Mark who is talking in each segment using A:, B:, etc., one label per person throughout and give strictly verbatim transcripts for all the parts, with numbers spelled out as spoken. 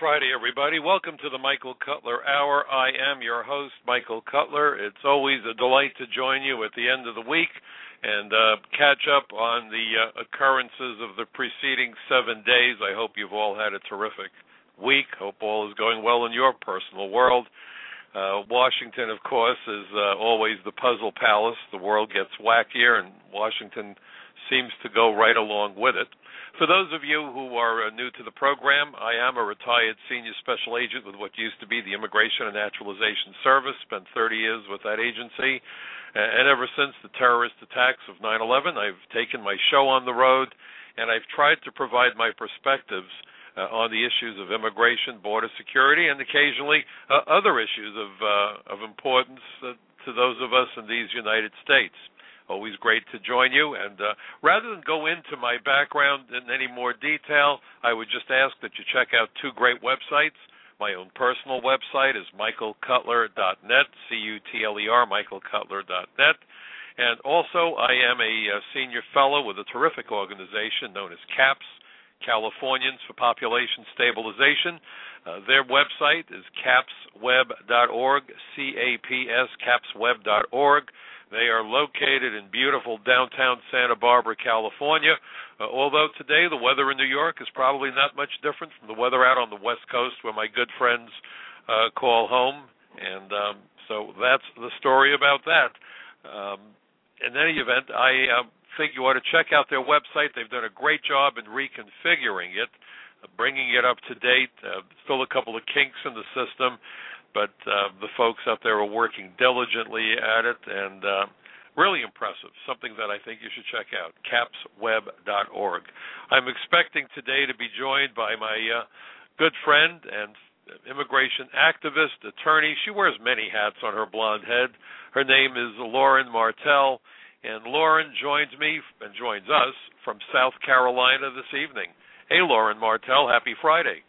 A: Friday, everybody. Welcome to the Michael Cutler Hour. I am your host, Michael Cutler. It's always a delight to join you at the end of the week and uh, catch up on the uh, occurrences of the preceding seven days. I hope you've all had a terrific week. Hope all is going well in your personal world. Uh, Washington, of course, is uh, always the puzzle palace. The world gets wackier, and Washington seems to go right along with it. For those of you who are uh, new to the program, I am a retired senior special agent with what used to be the Immigration and Naturalization Service, spent thirty years with that agency, and ever since the terrorist attacks of nine eleven, I've taken my show on the road, and I've tried to provide my perspectives uh, on the issues of immigration, border security, and occasionally uh, other issues of, uh, of importance uh, to those of us in these United States. Always great to join you. And uh, rather than go into my background in any more detail, I would just ask that you check out two great websites. My own personal website is michael cutler dot net, C U T L E R, michael cutler dot net. And also, I am a uh, senior fellow with a terrific organization known as CAPS, Californians for Population Stabilization. Uh, their website is caps web dot org, C A P S, caps web dot org. They are located in beautiful downtown Santa Barbara, California, uh, although today the weather in New York is probably not much different from the weather out on the West Coast where my good friends uh, call home, and um, so that's the story about that. Um, in any event, I uh, think you ought to check out their website. They've done a great job in reconfiguring it, uh, bringing it up to date. Uh, still a couple of kinks in the system, but uh, the folks out there are working diligently at it, and uh, really impressive, something that I think you should check out, caps web dot org. I'm expecting today to be joined by my uh, good friend and immigration activist, attorney. She wears many hats on her blonde head. Her name is Lauren Martell, and Lauren joins me and joins us from South Carolina this evening. Hey, Lauren Martell, happy Friday.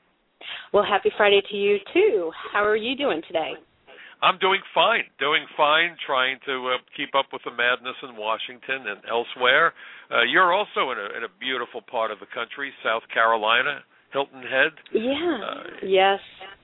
B: Well, happy Friday to you, too. How are you doing today?
A: I'm doing fine, doing fine, trying to uh, keep up with the madness in Washington and elsewhere. Uh, you're also in a, in a beautiful part of the country, South Carolina, Hilton Head.
B: Yeah, uh, yes.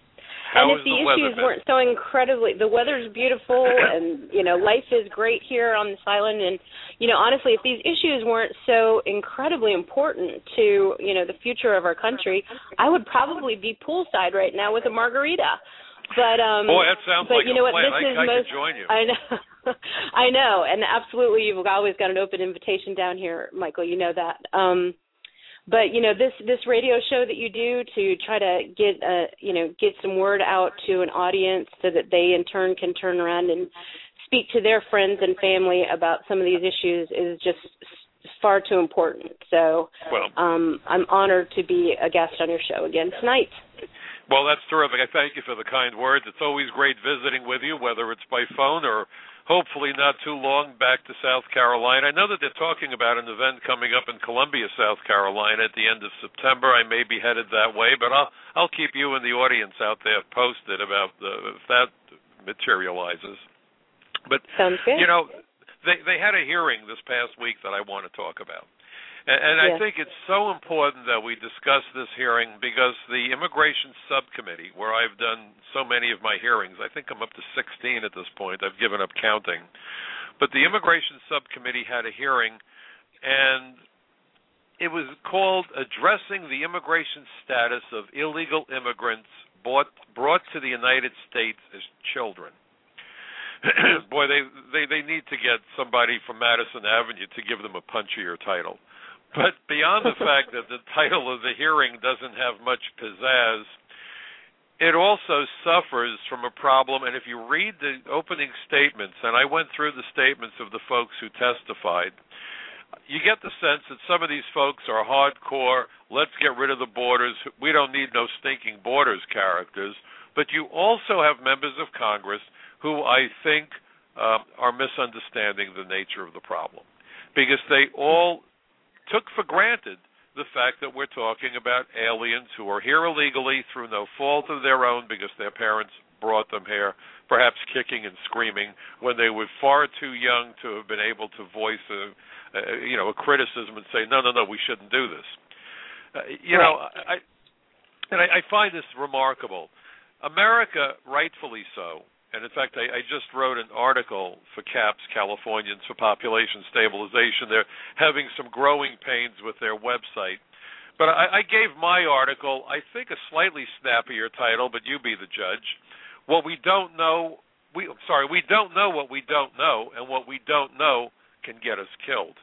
A: How
B: and if the, the issues
A: been?
B: weren't so incredibly, the weather's beautiful, and, you know, life is great here on this island, and, you know, honestly, if these issues weren't so incredibly important to, you know, the future of our country, I would probably be poolside right now with a margarita. But um,
A: boy, that sounds
B: but
A: like
B: you know
A: a
B: what?
A: plan.
B: This
A: I,
B: is
A: I
B: most,
A: could join you.
B: I know, I know, and absolutely, you've always got an open invitation down here, Michael. You know that. Um, but you know this this radio show that you do to try to get uh, you know get some word out to an audience so that they in turn can turn around and speak to their friends and family about some of these issues is just far too important. So
A: well,
B: um, I'm honored to be a guest on your show again tonight.
A: Well, that's terrific. I thank you for the kind words. It's always great visiting with you, whether it's by phone or hopefully not too long back to South Carolina. I know that they're talking about an event coming up in Columbia, South Carolina at the end of September. I may be headed that way, but I'll I'll keep you and the audience out there posted about the, if that materializes. But,
B: Sounds good.
A: you know, they, they had a hearing this past week that I want to talk about. And, and
B: yes.
A: I think it's so important that we discuss this hearing because the Immigration Subcommittee, where I've done so many of my hearings, I think I'm up to sixteen at this point. I've given up counting. But the Immigration Subcommittee had a hearing, and it was called Addressing the Immigration Status of Illegal Immigrants Brought, brought to the United States as Children. Boy, they, they, they need to get somebody from Madison Avenue to give them a punchier title. But beyond the fact that the title of the hearing doesn't have much pizzazz, it also suffers from a problem. And if you read the opening statements, and I went through the statements of the folks who testified, you get the sense that some of these folks are hardcore, let's get rid of the borders, we don't need no stinking borders characters. But you also have members of Congress who I think uh, are misunderstanding the nature of the problem, because they all took for granted the fact that we're talking about aliens who are here illegally through no fault of their own because their parents brought them here, perhaps kicking and screaming when they were far too young to have been able to voice a, a you know, a criticism and say, no, no, no, we shouldn't do this. Uh, you
B: right.
A: know, I, And I, I find this remarkable. America, rightfully so, and in fact, I, I just wrote an article for CAPS, Californians for Population Stabilization. They're having some growing pains with their website. But I, I gave my article, I think, a slightly snappier title, but you be the judge. What we don't know, we sorry, we don't know what we don't know, and what we don't know can get us killed.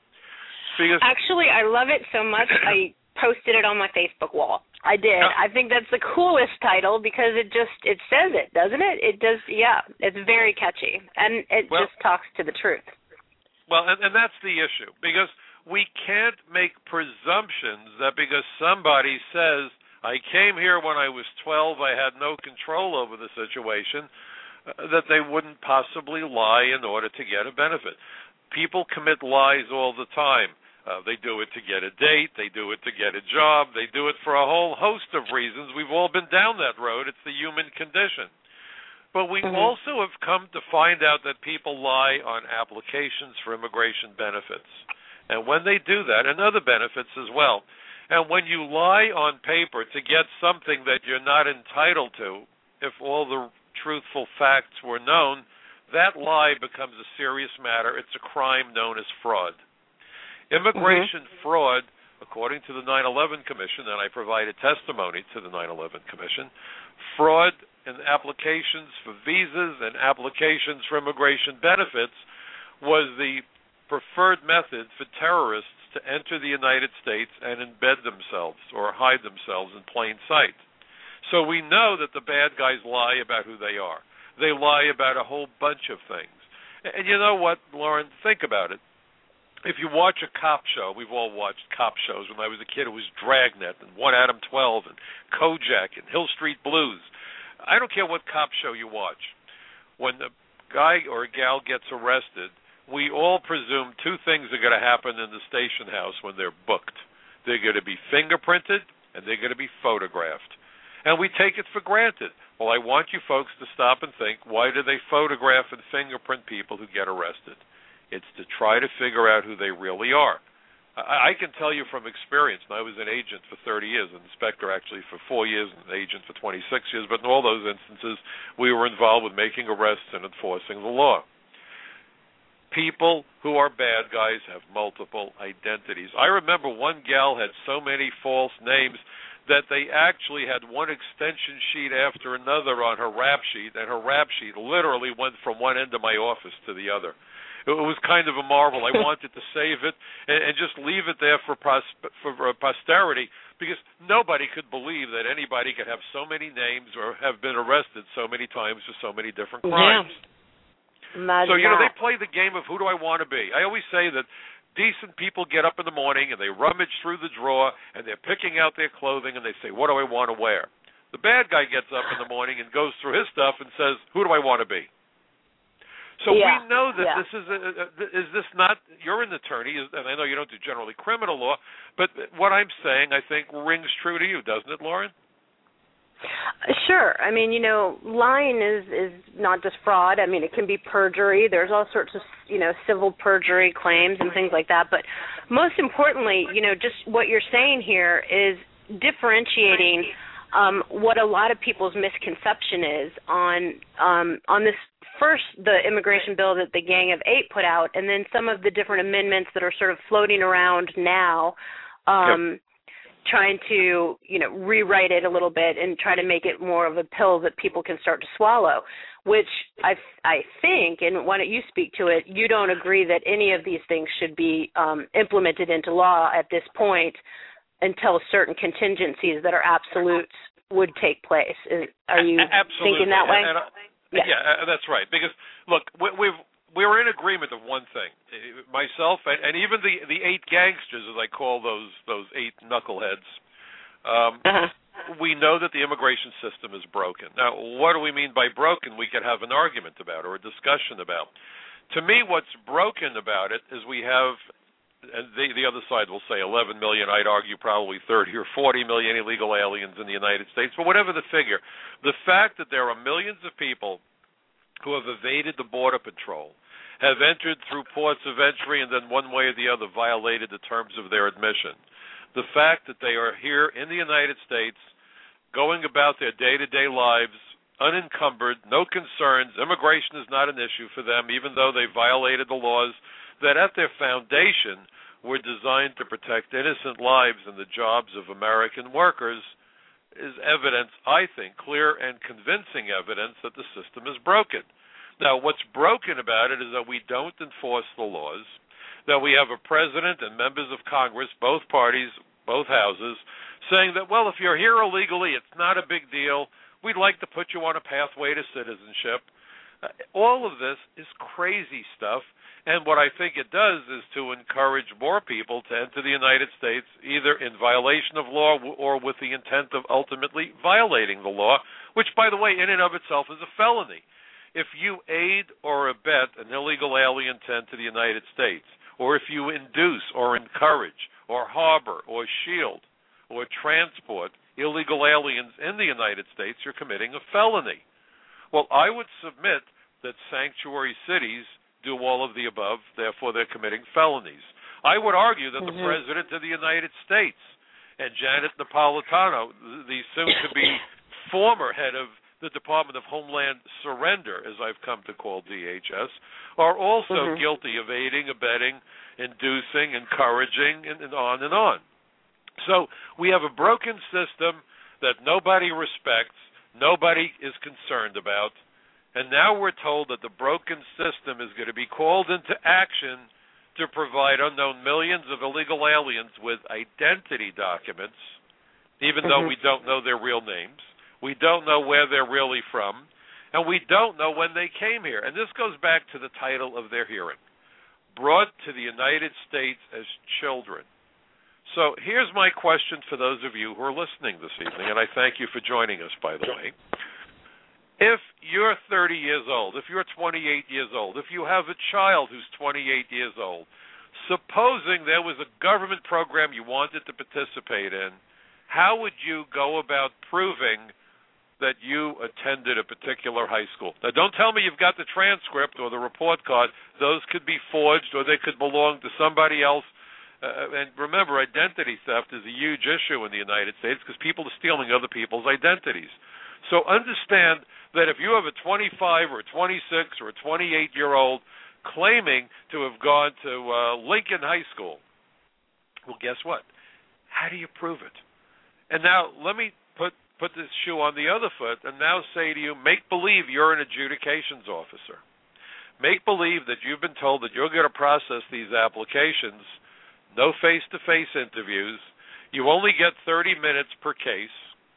A: Because
B: Actually, I love it so much, I posted it on my Facebook wall. I did. I think that's the coolest title because it just, it says it, doesn't it? It does, yeah. It's very catchy, and it
A: well,
B: just talks to the truth.
A: Well, and, and that's the issue, because we can't make presumptions that because somebody says, I came here when I was twelve, I had no control over the situation, uh, that they wouldn't possibly lie in order to get a benefit. People commit lies all the time. Uh, they do it to get a date. They do it to get a job. They do it for a whole host of reasons. We've all been down that road. It's the human condition. But we mm-hmm. also have come to find out that people lie on applications for immigration benefits. And when they do that, and other benefits as well, and when you lie on paper to get something that you're not entitled to, if all the truthful facts were known, that lie becomes a serious matter. It's a crime known as fraud. Immigration mm-hmm. fraud, according to the nine eleven Commission, and I provided testimony to the nine eleven Commission, fraud in applications for visas and applications for immigration benefits was the preferred method for terrorists to enter the United States and embed themselves or hide themselves in plain sight. So we know that the bad guys lie about who they are. They lie about a whole bunch of things. And you know what, Lauren? Think about it. If you watch a cop show, we've all watched cop shows. When I was a kid, it was Dragnet and One Adam twelve and Kojak and Hill Street Blues. I don't care what cop show you watch. When a guy or a gal gets arrested, we all presume two things are going to happen in the station house when they're booked. They're going to be fingerprinted and they're going to be photographed. And we take it for granted. Well, I want you folks to stop and think, why do they photograph and fingerprint people who get arrested? It's to try to figure out who they really are. I, I can tell you from experience, and I was an agent for thirty years, an inspector actually for four years, and an agent for twenty-six years, but in all those instances, we were involved with making arrests and enforcing the law. People who are bad guys have multiple identities. I remember one gal had so many false names that they actually had one extension sheet after another on her rap sheet, and her rap sheet literally went from one end of my office to the other. It was kind of a marvel. I wanted to save it and, and just leave it there for, pros- for uh, posterity, because nobody could believe that anybody could have so many names or have been arrested so many times for so many different crimes.
B: Yeah.
A: So, you know, they play the game of who do I want to be. I always say that decent people get up in the morning and they rummage through the drawer and they're picking out their clothing and they say, what do I want to wear? The bad guy gets up in the morning and goes through his stuff and says, who do I want to be? So
B: yeah,
A: we know that
B: yeah.
A: this is a, a, is this not, you're an attorney, and I know you don't do generally criminal law, but what I'm saying, I think, rings true to you, doesn't it, Lauren?
B: Sure. I mean, you know, lying is, is not just fraud. I mean, it can be perjury. There's all sorts of, you know, civil perjury claims and things like that. But most importantly, you know, just what you're saying here is differentiating um, what a lot of people's misconception is on um, on this first, the immigration bill that the Gang of Eight put out, and then some of the different amendments that are sort of floating around now, um, yep. trying to, you know, rewrite it a little bit and try to make it more of a pill that people can start to swallow, which I, I think, and why don't you speak to it, you don't agree that any of these things should be um, implemented into law at this point until certain contingencies that are absolutes would take place. Is, are you
A: Absolutely.
B: thinking that way?
A: And, and, Yeah. yeah, that's right. Because, look, we, we've, we were in agreement of one thing. Myself and, and even the, the eight gangsters, as I call those those eight knuckleheads, um, uh-huh. we know that the immigration system is broken. Now, what do we mean by broken? We could have an argument about or a discussion about. To me, what's broken about it is we have, and the, the other side will say eleven million, I'd argue probably thirty or forty million illegal aliens in the United States, but whatever the figure, the fact that there are millions of people who have evaded the border patrol, have entered through ports of entry and then one way or the other violated the terms of their admission, the fact that they are here in the United States going about their day-to-day lives unencumbered, no concerns. Immigration is not an issue for them, even though they violated the laws that at their foundation were designed to protect innocent lives and the jobs of American workers, is evidence, I think, clear and convincing evidence that the system is broken. Now, what's broken about it is that we don't enforce the laws, that we have a president and members of Congress, both parties, both houses, saying that, well, if you're here illegally, it's not a big deal. We'd like to put you on a pathway to citizenship. Uh, all of this is crazy stuff. And what I think it does is to encourage more people to enter the United States, either in violation of law or with the intent of ultimately violating the law, which, by the way, in and of itself is a felony. If you aid or abet an illegal alien to enter the United States, or if you induce or encourage or harbor or shield or transport illegal aliens in the United States, you're committing a felony. Well, I would submit that sanctuary cities do all of the above, therefore they're committing felonies. I would argue that mm-hmm. the President of the United States and Janet Napolitano, the soon-to-be former head of the Department of Homeland Surrender, as I've come to call D H S, are also mm-hmm. guilty of aiding, abetting, inducing, encouraging, and, and on and on. So we have a broken system that nobody respects, nobody is concerned about, and now we're told that the broken system is going to be called into action to provide unknown millions of illegal aliens with identity documents, even mm-hmm. though we don't know their real names. We don't know where they're really from, and we don't know when they came here. And this goes back to the title of their hearing, Brought to the United States as Children. So here's my question for those of you who are listening this evening, and I thank you for joining us, by the way. If you're thirty years old, if you're twenty-eight years old, if you have a child who's twenty-eight years old, supposing there was a government program you wanted to participate in, how would you go about proving that you attended a particular high school? Now, don't tell me you've got the transcript or the report card. Those could be forged or they could belong to somebody else. Uh, and remember, identity theft is a huge issue in the United States because people are stealing other people's identities. So understand that if you have a twenty-five or a twenty-six or a twenty-eight-year-old claiming to have gone to uh, Lincoln High School, well, guess what? How do you prove it? And now let me put, put this shoe on the other foot and now say to you, make believe you're an adjudications officer. Make believe that you've been told that you're going to process these applications, no face-to-face interviews. You only get thirty minutes per case,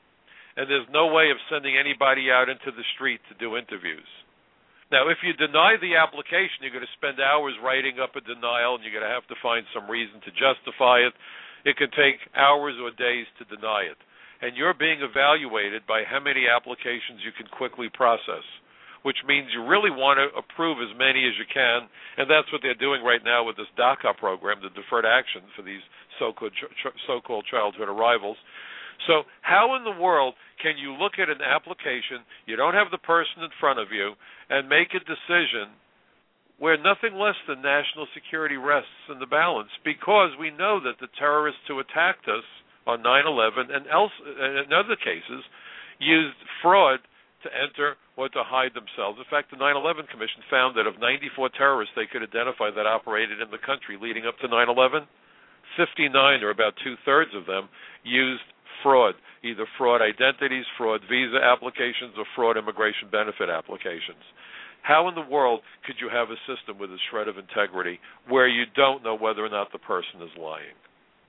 A: and there's no way of sending anybody out into the street to do interviews. Now, if you deny the application, you're going to spend hours writing up a denial, and you're going to have to find some reason to justify it. It can take hours or days to deny it. And you're being evaluated by how many applications you can quickly process, which means you really want to approve as many as you can, and that's what they're doing right now with this DACA program, the deferred action for these so-called, so-called childhood arrivals. So how in the world can you look at an application, you don't have the person in front of you, and make a decision where nothing less than national security rests in the balance? Because we know that the terrorists who attacked us on nine eleven and, else, and in other cases used fraud to enter or to hide themselves. In fact, the nine eleven Commission found that of ninety-four terrorists they could identify that operated in the country leading up to nine eleven, fifty-nine, or about two-thirds of them, used fraud, either fraud identities, fraud visa applications, or fraud immigration benefit applications. How in the world could you have a system with a shred of integrity where you don't know whether or not the person is lying?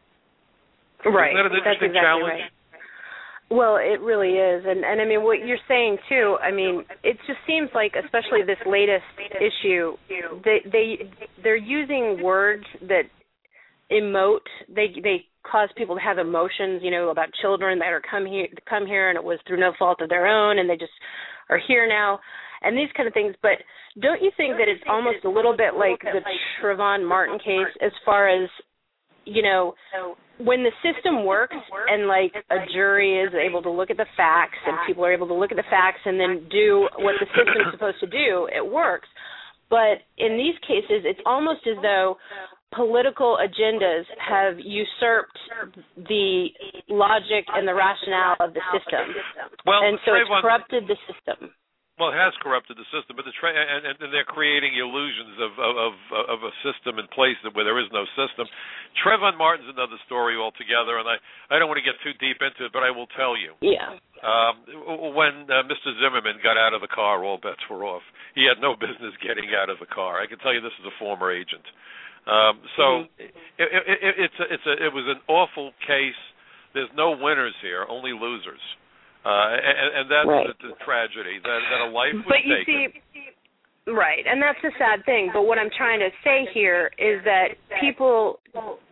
B: Right.
A: Isn't that an interesting
B: That's exactly
A: challenge?
B: Right. Well, it really is. And, and I mean, what you're saying, too, I mean, it just seems like, especially this latest issue, they, they, they're using words that emote, they they cause people to have emotions, you know, about children that are come here, come here and it was through no fault of their own and they just are here now, and these kind of things. But don't you think that it's almost a little bit like the Trayvon Martin case as far as, you know, when the system works and, like, a jury is able to look at the facts and people are able to look at the facts and then do what the system is supposed to do, it works. But in these cases, it's almost as though political agendas have usurped the logic and the rationale of the system.
A: Well,
B: and so it's
A: Trayvon,
B: corrupted the system.
A: Well, it has corrupted the system, but the tra- and, and they're creating illusions of, of of a system in place where there is no system. Trayvon Martin's another story altogether, and I, I don't want to get too deep into it, but I will tell you.
B: Yeah.
A: Um, when uh, Mister Zimmerman got out of the car, all bets were off. He had no business getting out of the car. I can tell you this is a former agent. Um, so mm-hmm. it, it, it, it's a, it's a, it was an awful case. There's no winners here, only losers. Uh, and, and that's
B: right.
A: the, the tragedy, that, that a life was
B: but you
A: taken.
B: See, right, and that's the sad thing. But what I'm trying to say here is that people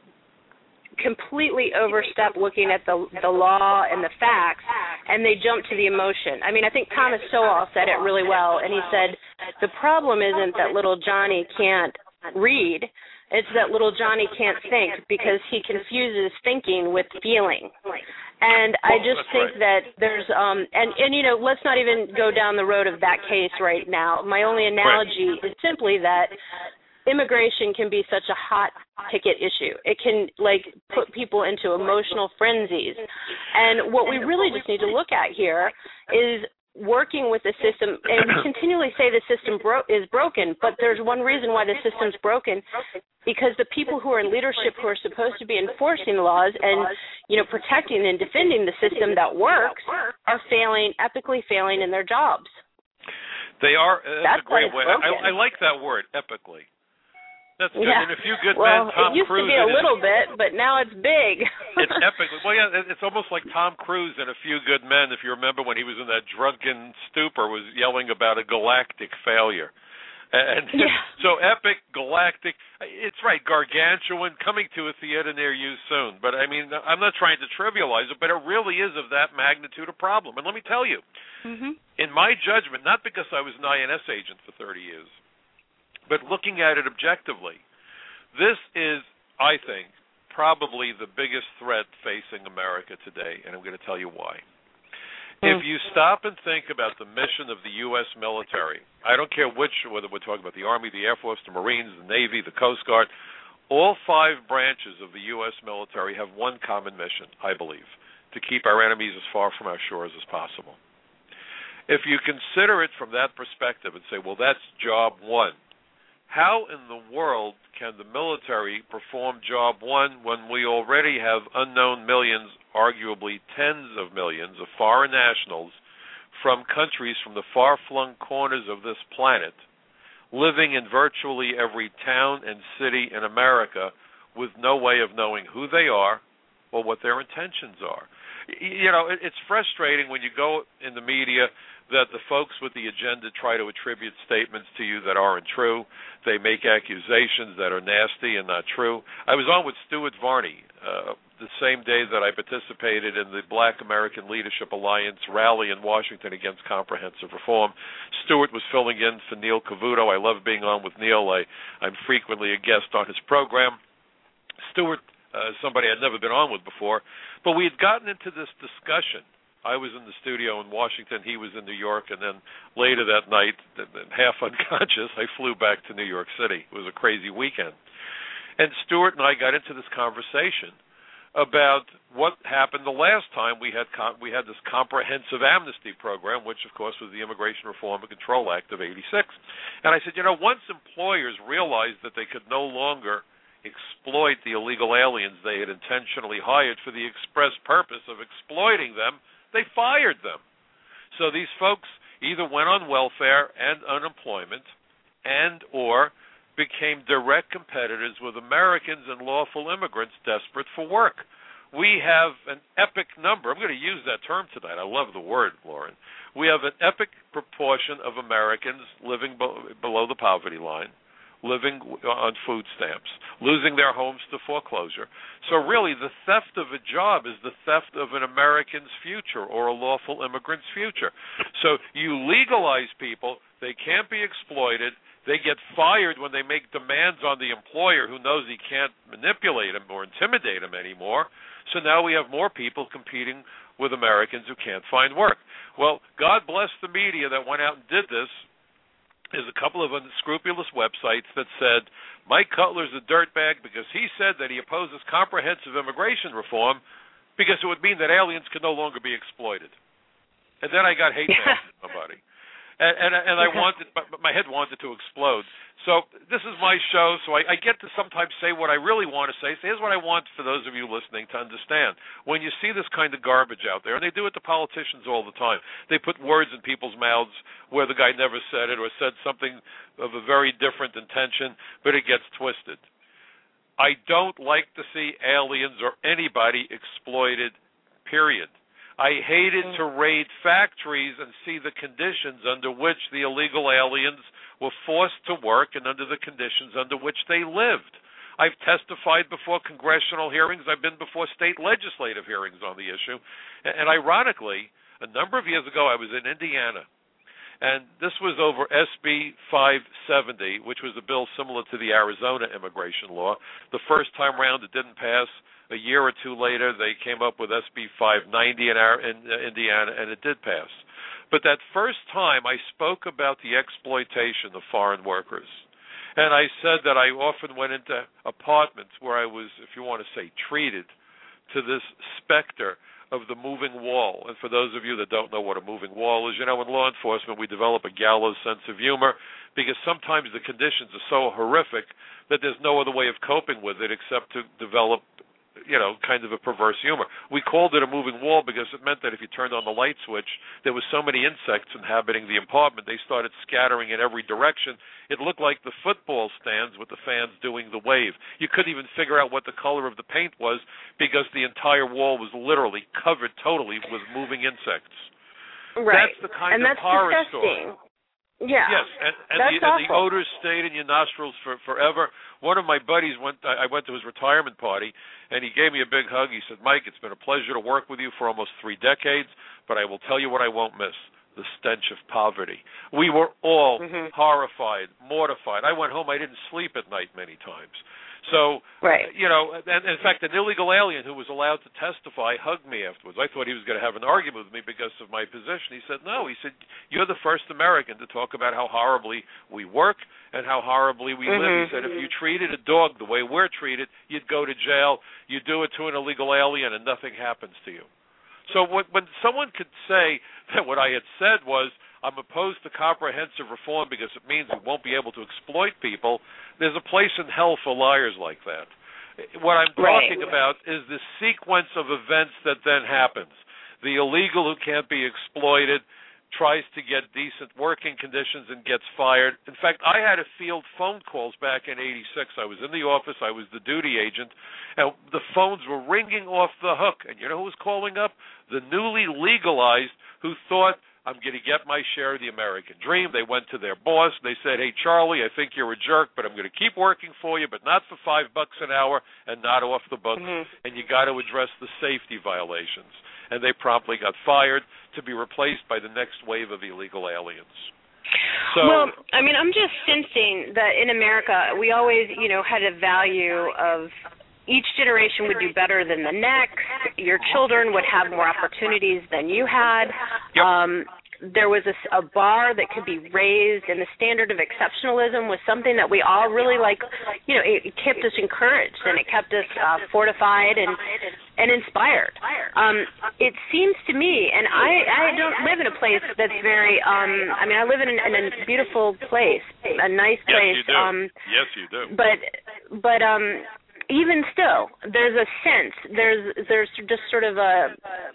B: completely overstep looking at the the law and the facts, and they jump to the emotion. I mean, I think Thomas Sowell said it really well, and he said, the problem isn't that little Johnny can't read, it's that little Johnny can't think because he confuses thinking with feeling. And I just
A: oh,
B: think
A: right.
B: that there's, um, and, and, you know, let's not even go down the road of that case right now. My only analogy right. is simply that immigration can be such a hot ticket issue. It can, like, put people into emotional frenzies. And what we really just need to look at here is working with the system, and we continually say the system bro- is broken, but there's one reason why the system's broken, because the people who are in leadership who are supposed to be enforcing the laws and, you know, protecting and defending the system that works are failing, epically failing in their jobs.
A: They are. That's, that's a great way. I, I like that word, epically. That's good.
B: Yeah.
A: And a few good
B: well,
A: men, Tom
B: it used
A: Cruise.
B: to be a
A: is,
B: little bit, but now it's big.
A: It's epic. Well, yeah, it's almost like Tom Cruise and A Few Good Men, if you remember when he was in that drunken stupor, was yelling about a galactic failure. And
B: yeah.
A: so epic, galactic, it's right, gargantuan, coming to a theater near you soon. But, I mean, I'm not trying to trivialize it, but it really is of that magnitude a problem. And let me tell you,
B: mm-hmm.
A: in my judgment, not because I was an I N S agent for thirty years, but looking at it objectively, this is, I think, probably the biggest threat facing America today, and I'm going to tell you why. Mm. If you stop and think about the mission of the U S military, I don't care which, whether we're talking about the Army, the Air Force, the Marines, the Navy, the Coast Guard, all five branches of the U S military have one common mission, I believe, to keep our enemies as far from our shores as possible. If you consider it from that perspective and say, well, that's job one, how in the world can the military perform job one when we already have unknown millions, arguably tens of millions, of foreign nationals from countries from the far-flung corners of this planet living in virtually every town and city in America with no way of knowing who they are or what their intentions are? You know, it's frustrating when you go in the media that the folks with the agenda try to attribute statements to you that aren't true. They make accusations that are nasty and not true. I was on with Stuart Varney uh, the same day that I participated in the Black American Leadership Alliance rally in Washington against comprehensive reform. Stuart was filling in for Neil Cavuto. I love being on with Neil. I, I'm frequently a guest on his program. Stuart, uh, somebody I'd never been on with before, but we had gotten into this discussion. I was in the studio in Washington, he was in New York, and then later that night, half unconscious, I flew back to New York City. It was a crazy weekend. And Stuart and I got into this conversation about what happened the last time we had com- we had this comprehensive amnesty program, which, of course, was the Immigration Reform and Control Act of eighty-six. And I said, you know, once employers realized that they could no longer exploit the illegal aliens they had intentionally hired for the express purpose of exploiting them, they fired them. So these folks either went on welfare and unemployment and or became direct competitors with Americans and lawful immigrants desperate for work. We have an epic number. I'm going to use that term tonight. I love the word, Lauren. We have an epic proportion of Americans living be- below the poverty line, living on food stamps, losing their homes to foreclosure. So really, the theft of a job is the theft of an American's future or a lawful immigrant's future. So you legalize people, they can't be exploited, they get fired when they make demands on the employer who knows he can't manipulate them or intimidate them anymore. So now we have more people competing with Americans who can't find work. Well, God bless the media that went out and did this, is a couple of unscrupulous websites that said Mike Cutler's a dirtbag because he said that he opposes comprehensive immigration reform because it would mean that aliens could no longer be exploited. And then I got hate mail from somebody. And, and, and I wanted, my head wanted to explode. So this is my show, so I, I get to sometimes say what I really want to say. So here's what I want for those of you listening to understand. When you see this kind of garbage out there, and they do it to politicians all the time, they put words in people's mouths where the guy never said it or said something of a very different intention, but it gets twisted. I don't like to see aliens or anybody exploited, period. I hated to raid factories and see the conditions under which the illegal aliens were forced to work and under the conditions under which they lived. I've testified before congressional hearings. I've been before state legislative hearings on the issue. And, and ironically, a number of years ago, I was in Indiana, and this was over S B five seventy, which was a bill similar to the Arizona immigration law. The first time around, it didn't pass. A year or two later, they came up with S B five ninety in, our, in uh, Indiana, and it did pass. But that first time, I spoke about the exploitation of foreign workers. And I said that I often went into apartments where I was, if you want to say, treated to this specter of the moving wall. And for those of you that don't know what a moving wall is, you know, in law enforcement, we develop a gallows sense of humor because sometimes the conditions are so horrific that there's no other way of coping with it except to develop, you know, kind of a perverse humor. We called it a moving wall because it meant that if you turned on the light switch, there were so many insects inhabiting the apartment, they started scattering in every direction. It looked like the football stands with the fans doing the wave. You couldn't even figure out what the color of the paint was because the entire wall was literally covered totally with moving insects.
B: Right.
A: That's the kind
B: and
A: of
B: that's
A: horror
B: disgusting.
A: story.
B: Yeah.
A: Yes, and, and,
B: that's
A: the, and the
B: awful.
A: odors stayed in your nostrils for forever. One of my buddies went. I went to his retirement party, and he gave me a big hug. He said, "Mike, it's been a pleasure to work with you for almost three decades, but I will tell you what I won't miss: the stench of poverty." We were all mm-hmm. horrified, mortified. I went home. I didn't sleep at night many times. So,
B: right.
A: you know, and in fact, an illegal alien who was allowed to testify hugged me afterwards. I thought he was going to have an argument with me because of my position. He said, no. He said, you're the first American to talk about how horribly we work and how horribly we mm-hmm. live. He said, if you treated a dog the way we're treated, you'd go to jail. You do it to an illegal alien and nothing happens to you. So when, when someone could say that what I had said was, I'm opposed to comprehensive reform because it means we won't be able to exploit people, there's a place in hell for liars like that. What I'm talking right. about is the sequence of events that then happens. The illegal who can't be exploited tries to get decent working conditions and gets fired. In fact, I had to field phone calls back in eighty-six. I was in the office. I was the duty agent, and the phones were ringing off the hook. And you know who was calling up? The newly legalized who thought, I'm going to get my share of the American dream. They went to their boss. They said, hey, Charlie, I think you're a jerk, but I'm going to keep working for you, but not for five bucks an hour and not off the books. Mm-hmm. And you got to address the safety violations. And they promptly got fired to be replaced by the next wave of illegal aliens. So,
B: well, I mean, I'm just sensing that in America, we always, you know, had a value of each generation would do better than the next. Your children would have more opportunities than you had.
A: Yep.
B: Um, there was a, a bar that could be raised, and the standard of exceptionalism was something that we all really, like, you know, it, it kept us encouraged, and it kept us uh, fortified and and inspired. Um, it seems to me, and I, I don't live in a place that's very, um, I mean, I live in, an, in a beautiful place, a nice place.
A: Yes, you do.
B: Um,
A: yes, you do.
B: But, but, um, even still, there's a sense, there's there's just sort of a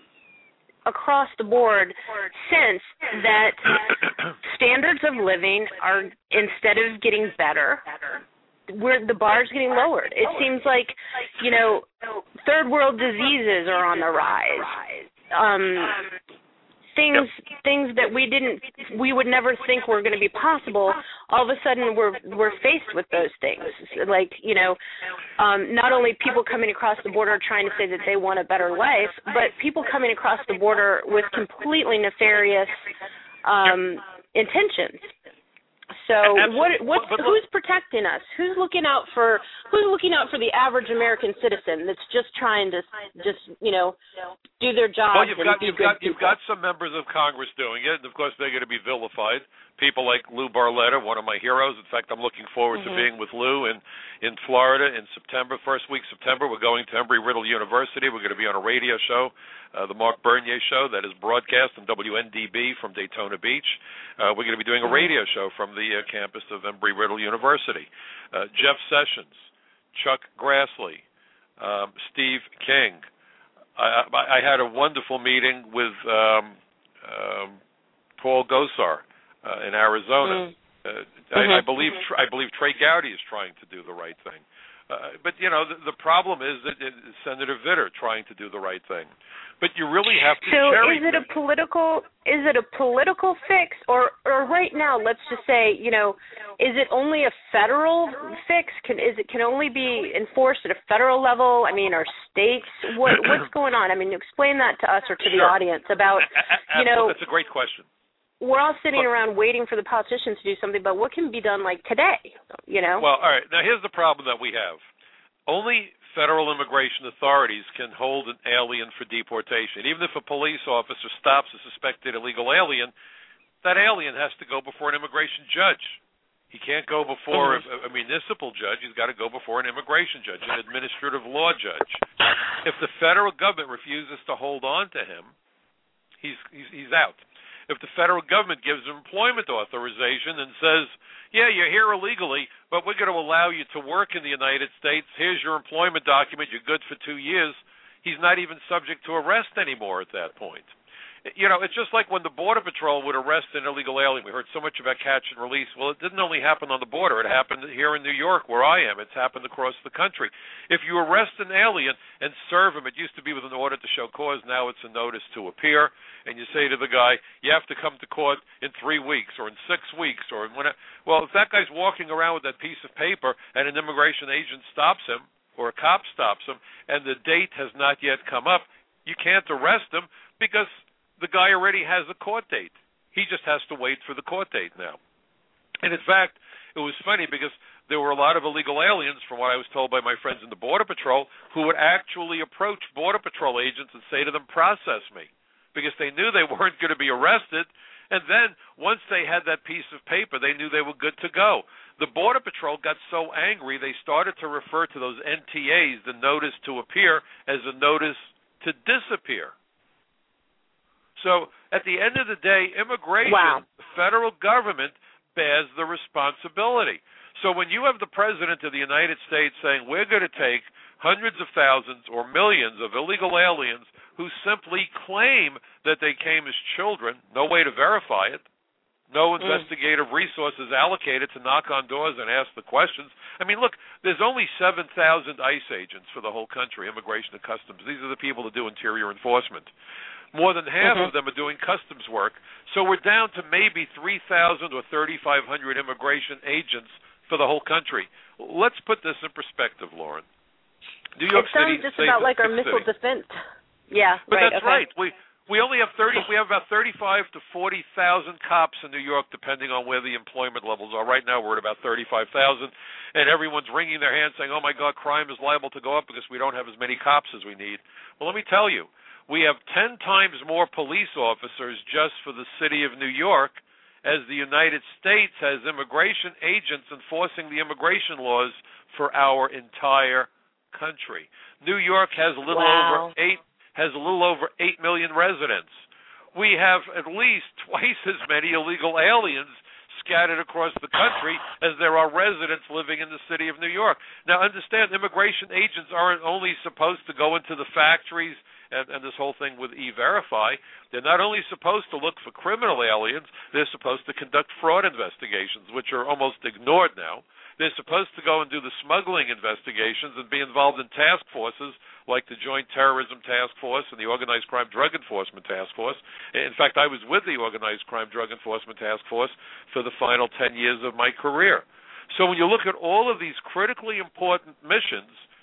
B: across the board sense that standards of living are, instead of getting better, we're, the bar's getting lowered. It seems like, you know, third world diseases are on the rise. Um, things things that we didn't we would never think were going to be possible, all of a sudden we're we're faced with those things. Like, you know, um, not only people coming across the border trying to say that they want a better life, but people coming across the border with completely nefarious um, intentions. So
A: Absolutely.
B: what what's
A: but, but
B: who's protecting us? Who's looking out for who's looking out for the average American citizen that's just trying to just, you know, do their job
A: well, you've
B: and
A: got
B: be
A: you've
B: good
A: got
B: people?
A: you've got some members of Congress doing it, and of course they're going to be vilified. People like Lou Barletta, one of my heroes. In fact, I'm looking forward
B: mm-hmm.
A: to being with Lou in in Florida in September, first week September. We're going to Embry-Riddle University. We're going to be on a radio show, uh, the Mark Bernier Show, that is broadcast on W N D B from Daytona Beach. Uh, we're going to be doing a radio show from the uh, campus of Embry-Riddle University. Uh, Jeff Sessions, Chuck Grassley, um, Steve King. I, I, I had a wonderful meeting with um, um, Paul Gosar uh, in Arizona. Mm. Uh, I, mm-hmm. I believe I believe Trey Gowdy is trying to do the right thing. Uh, but, you know, the, the problem is that it, Senator Vitter trying to do the right thing. But you really have to
B: so
A: cherry
B: is it a political is it a political fix or, or right now, let's just say, you know, is it only a federal fix? Can is it can only be enforced at a federal level? I mean, are states what what's going on? I mean, explain that to us or to
A: sure.
B: the audience about, you know,
A: that's a great question.
B: We're all sitting around waiting for the politicians to do something, but what can be done like today, you know?
A: Well, all right. Now, here's the problem that we have. Only federal immigration authorities can hold an alien for deportation. Even if a police officer stops a suspected illegal alien, that alien has to go before an immigration judge. He can't go before mm-hmm. a, a municipal judge. He's got to go before an immigration judge, an administrative law judge. If the federal government refuses to hold on to him, he's he's, he's out. If the federal government gives him employment authorization and says, yeah, you're here illegally, but we're going to allow you to work in the United States, here's your employment document, you're good for two years, he's not even subject to arrest anymore at that point. You know, it's just like when the Border Patrol would arrest an illegal alien. We heard so much about catch and release. Well, it didn't only happen on the border. It happened here in New York, where I am. It's happened across the country. If you arrest an alien and serve him, it used to be with an order to show cause. Now it's a notice to appear. And you say to the guy, you have to come to court in three weeks or in six weeks. or in when. Well, if that guy's walking around with that piece of paper and an immigration agent stops him or a cop stops him and the date has not yet come up, you can't arrest him because the guy already has a court date. He just has to wait for the court date now. And in fact, it was funny because there were a lot of illegal aliens, from what I was told by my friends in the Border Patrol, who would actually approach Border Patrol agents and say to them, process me, because they knew they weren't going to be arrested. And then once they had that piece of paper, they knew they were good to go. The Border Patrol got so angry, they started to refer to those N T As, the notice to appear, as a notice to disappear. So at the end of the day, immigration,
B: wow.
A: the federal government bears the responsibility. So when you have the President of the United States saying we're going to take hundreds of thousands or millions of illegal aliens who simply claim that they came as children, no way to verify it, no investigative mm. resources allocated to knock on doors and ask the questions. I mean, look, there's only seven thousand ICE agents for the whole country, Immigration and Customs. These are the people that do interior enforcement. More than half mm-hmm. of them are doing customs work. So we're down to maybe three thousand or thirty-five hundred immigration agents for the whole country. Let's put this in perspective, Lauren. New York
B: it sounds
A: City
B: just about like our missile
A: city.
B: defense. Yeah,
A: but
B: right.
A: that's
B: okay.
A: right. We we only have thirty. We have about thirty-five to forty thousand cops in New York, depending on where the employment levels are. Right now, we're at about thirty-five thousand, and everyone's wringing their hands, saying, "Oh my God, crime is liable to go up because we don't have as many cops as we need." Well, let me tell you, we have ten times more police officers just for the city of New York as the United States has immigration agents enforcing the immigration laws for our entire country. New York has a little
B: wow.
A: over eight has a little over eight million residents. We have at least twice as many illegal aliens scattered across the country as there are residents living in the city of New York. Now, understand, immigration agents aren't only supposed to go into the factories and, and this whole thing with E-Verify. They're not only supposed to look for criminal aliens, they're supposed to conduct fraud investigations, which are almost ignored now. They're supposed to go and do the smuggling investigations and be involved in task forces like the Joint Terrorism Task Force and the Organized Crime Drug Enforcement Task Force. In fact, I was with the Organized Crime Drug Enforcement Task Force for the final ten years of my career. So when you look at all of these critically important missions,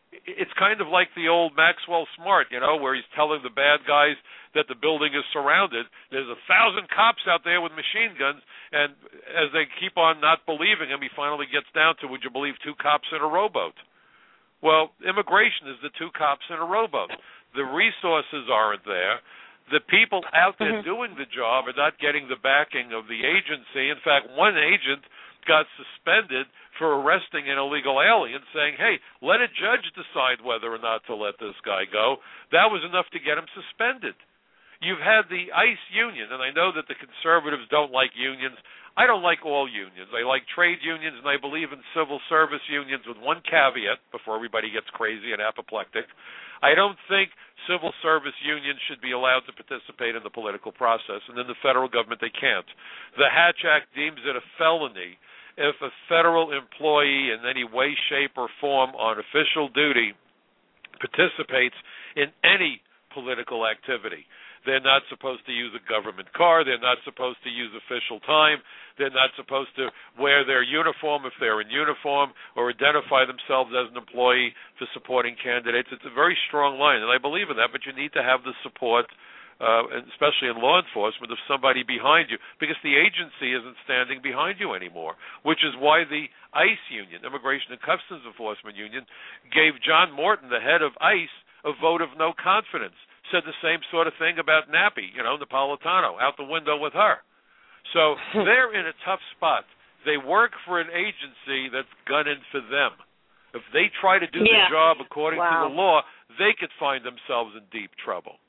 A: it's kind of like the old Maxwell Smart, you know, where he's telling the bad guys that the building is surrounded. There's a thousand cops out there with machine guns, and as they keep on not believing him, he finally gets down to, would you believe two cops in a rowboat? Well, immigration is the two cops in a rowboat. The resources aren't there. The people out there mm-hmm. doing the job are not getting the backing of the agency. In fact, one agent got suspended for arresting an illegal alien, saying, hey, let a judge decide whether or not to let this guy go. That was enough to get him suspended. You've had the ICE union, and I know that the conservatives don't like unions. I don't like all unions. I like trade unions, and I believe in civil service unions with one caveat before everybody gets crazy and apoplectic. I don't think civil service unions should be allowed to participate in the political process, and in the federal government they can't. The Hatch Act deems it a felony if a federal employee in any way, shape, or form on official duty participates in any political activity. They're not supposed to use a government car. They're not supposed to use official time. They're not supposed to wear their uniform if they're in uniform or identify themselves as an employee for supporting candidates. It's a very strong line, and I believe in that, but you need to have the support, uh, especially in law enforcement, of somebody behind you, because the agency isn't standing behind you anymore, which is why the ICE union, Immigration and Customs Enforcement Union, gave John Morton, the head of ICE, a vote of no confidence. Said the same sort of thing about Nappy, you know, Napolitano, out the window with her. So they're in a tough spot. They work for an agency that's gunning for them. If they try to do yeah. the job according
B: wow.
A: to the law, they could find themselves in deep trouble.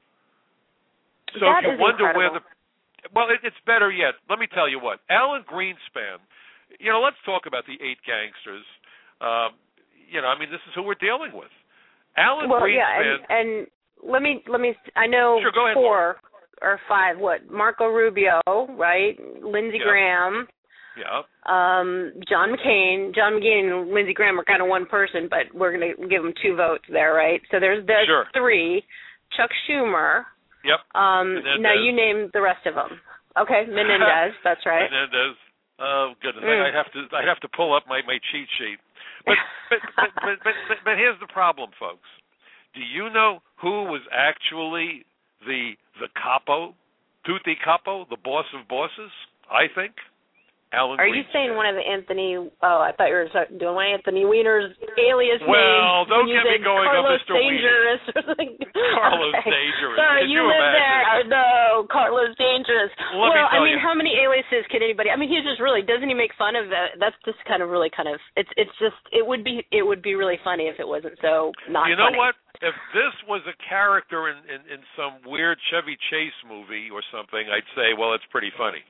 A: So
B: that
A: if you
B: is
A: wonder
B: incredible.
A: where the... Well, it, it's better yet. Let me tell you what. Alan Greenspan, you know, let's talk about the eight gangsters. Um, you know, I mean, this is who we're dealing with. Alan
B: well,
A: Greenspan...
B: Yeah, and, and let me, let me, I know
A: sure, go ahead,
B: four
A: Laura.
B: or five, what, Marco Rubio, right, Lindsey
A: yep.
B: Graham,
A: yeah,
B: um, John McCain. John McCain and Lindsey Graham are kind of one person, but we're going to give them two votes there, right? So there's, there's
A: sure.
B: three. Chuck Schumer.
A: Yep.
B: Um, now you name the rest of them. Okay, Menendez, that's right.
A: Menendez. Oh, goodness,
B: mm.
A: I have to I have to pull up my, my cheat sheet. But but, but, but, but, but, but here's the problem, folks. Do you know who was actually the the capo, tutti capo, the boss of bosses? I think Alan.
B: Are you saying one of the Anthony? Oh, I thought you were doing one of Anthony Weiner's alias
A: well,
B: names.
A: Well, don't get me going
B: Carlos
A: on Mister
B: Dangerous
A: Wiener.
B: Or something.
A: Carlos
B: okay.
A: Dangerous.
B: Sorry,
A: Can
B: you,
A: you
B: live
A: imagine?
B: there. Oh, no, Carlos Dangerous.
A: Let
B: well,
A: me
B: I mean,
A: you.
B: how many aliases can anybody? I mean, he's just really. Doesn't he make fun of that? That's just kind of really kind of. It's it's just it would be it would be really funny if it wasn't so not.
A: You know
B: funny.
A: what? If this was a character in, in, in some weird Chevy Chase movie or something, I'd say, well, it's pretty funny.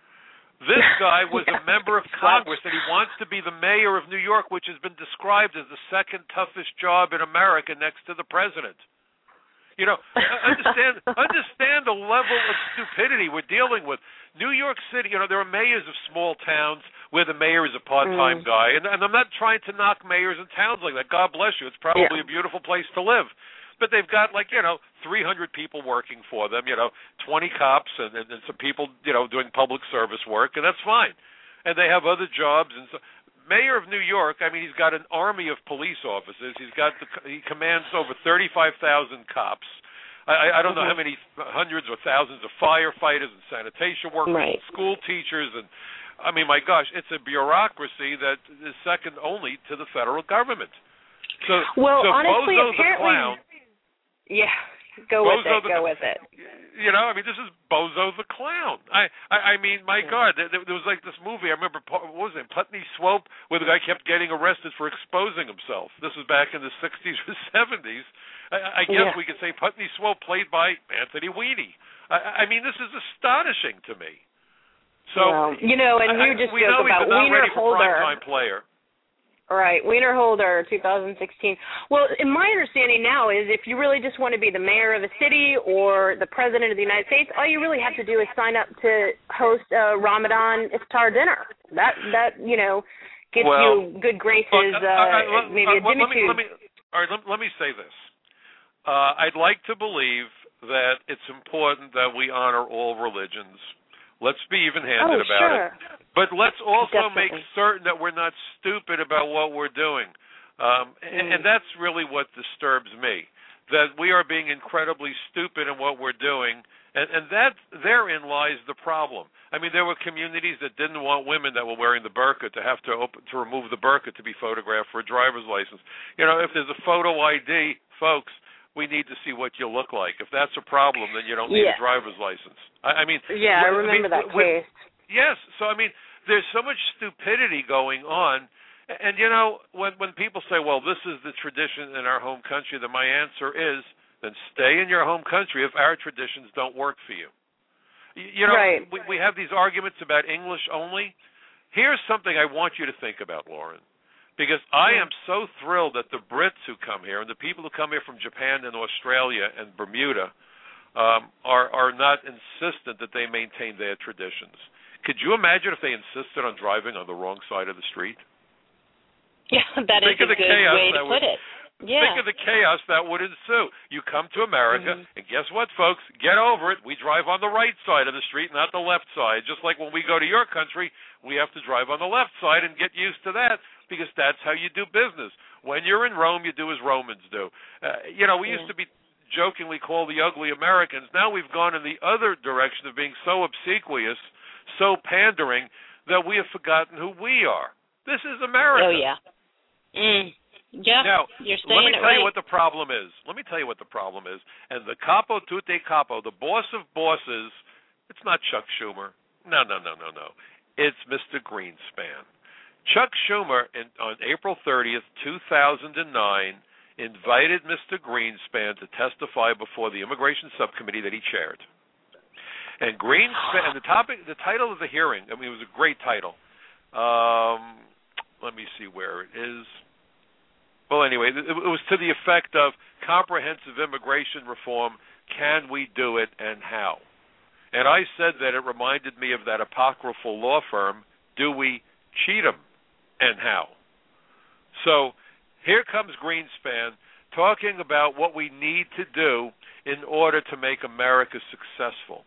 A: This guy was
B: yeah.
A: a member of Congress, and he wants to be the mayor of New York, which has been described as the second toughest job in America next to the president. You know, understand understand the level of stupidity we're dealing with. New York City, you know, there are mayors of small towns where the mayor is a part-time mm. guy, and, and I'm not trying to knock mayors in towns like that. God bless you. It's probably yeah. a beautiful place to live. But they've got, like, you know, three hundred people working for them, you know, twenty cops and, and, and some people, you know, doing public service work, and that's fine. And they have other jobs. And so, Mayor of New York, I mean, he's got an army of police officers. He's got the, he commands over thirty-five thousand cops. I, I don't mm-hmm. know how many hundreds or thousands of firefighters and sanitation workers,
B: right.
A: and school teachers, and I mean, my gosh, it's a bureaucracy that is second only to the federal government. So,
B: well,
A: so
B: honestly,
A: Bozo
B: apparently,
A: the clown.
B: Yeah, go
A: Bozo
B: with it.
A: The,
B: go with it.
A: You know, I mean, this is Bozo the clown. I, I, I mean, my yeah. God, there, there was like this movie. I remember, what was it, Putney Swope, where the guy kept getting arrested for exposing himself. This was back in the sixties or seventies. I, I guess yeah. we could say Putney Swope, played by Anthony Weenie. I, I mean, this is astonishing to me. So
B: well, you know, and we just
A: we
B: joke
A: know
B: about
A: he's not
B: Wiener
A: ready for
B: Holder.
A: prime player.
B: All right, Wiener Holder, two thousand sixteen. Well, in my understanding now is if you really just want to be the mayor of a city or the president of the United States, all you really have to do is sign up to host a Ramadan iftar dinner. That that you know gets
A: well,
B: you good graces,
A: uh, uh,
B: uh,
A: uh,
B: maybe a
A: uh, let me,
B: dimitude.
A: let me, all right, let, let me say this. Uh, I'd like to believe that it's important that we honor all religions. Let's be even-handed
B: oh,
A: about
B: sure.
A: it. But let's also
B: Definitely.
A: make certain that we're not stupid about what we're doing. Um,
B: mm.
A: and, and that's really what disturbs me, that we are being incredibly stupid in what we're doing, and, and that therein lies the problem. I mean, there were communities that didn't want women that were wearing the burqa to have to open, to remove the burqa to be photographed for a driver's license. You know, if there's a photo I D, folks, we need to see what you look like. If that's a problem, then you don't need
B: yeah.
A: a driver's license. I, I mean,
B: yeah, I remember
A: I mean,
B: that case.
A: Yes, so I mean, there's so much stupidity going on, and you know, when when people say, "Well, this is the tradition in our home country," then my answer is, then stay in your home country if our traditions don't work for you. You know,
B: right.
A: we, we have these arguments about English only. Here's something I want you to think about, Lauren, because I am so thrilled that the Brits who come here and the people who come here from Japan and Australia and Bermuda um, are, are not insistent that they maintain their traditions. Could you imagine if they insisted on driving on the wrong side of the street?
B: Yeah, that
A: think
B: is a
A: of the
B: good
A: chaos
B: way to
A: that
B: put
A: would,
B: it. Yeah.
A: Think of the chaos that would ensue. You come to America,
B: mm-hmm.
A: and guess what, folks? Get over it. We drive on the right side of the street, not the left side. Just like when we go to your country, we have to drive on the left side and get used to that because that's how you do business. When you're in Rome, you do as Romans do. Uh, you know, we yeah. used to be jokingly called the ugly Americans. Now we've gone in the other direction of being so obsequious, so pandering, that we have forgotten who we are. This is America.
B: Oh, yeah. Mm. Yeah,
A: now,
B: you're saying
A: let me
B: it
A: tell
B: right.
A: you what the problem is. Let me tell you what the problem is. And the capo tutte capo, the boss of bosses, it's not Chuck Schumer. No, no, no, no, no. It's Mister Greenspan. Chuck Schumer, in, on April thirtieth, two thousand nine, invited Mister Greenspan to testify before the Immigration Subcommittee that he chaired. And Greenspan, and the topic, the title of the hearing, I mean, it was a great title. Um, let me see where it is. Well, anyway, it was to the effect of comprehensive immigration reform, can we do it and how? And I said that it reminded me of that apocryphal law firm, Dewey Cheatham, and how? So here comes Greenspan talking about what we need to do in order to make America successful.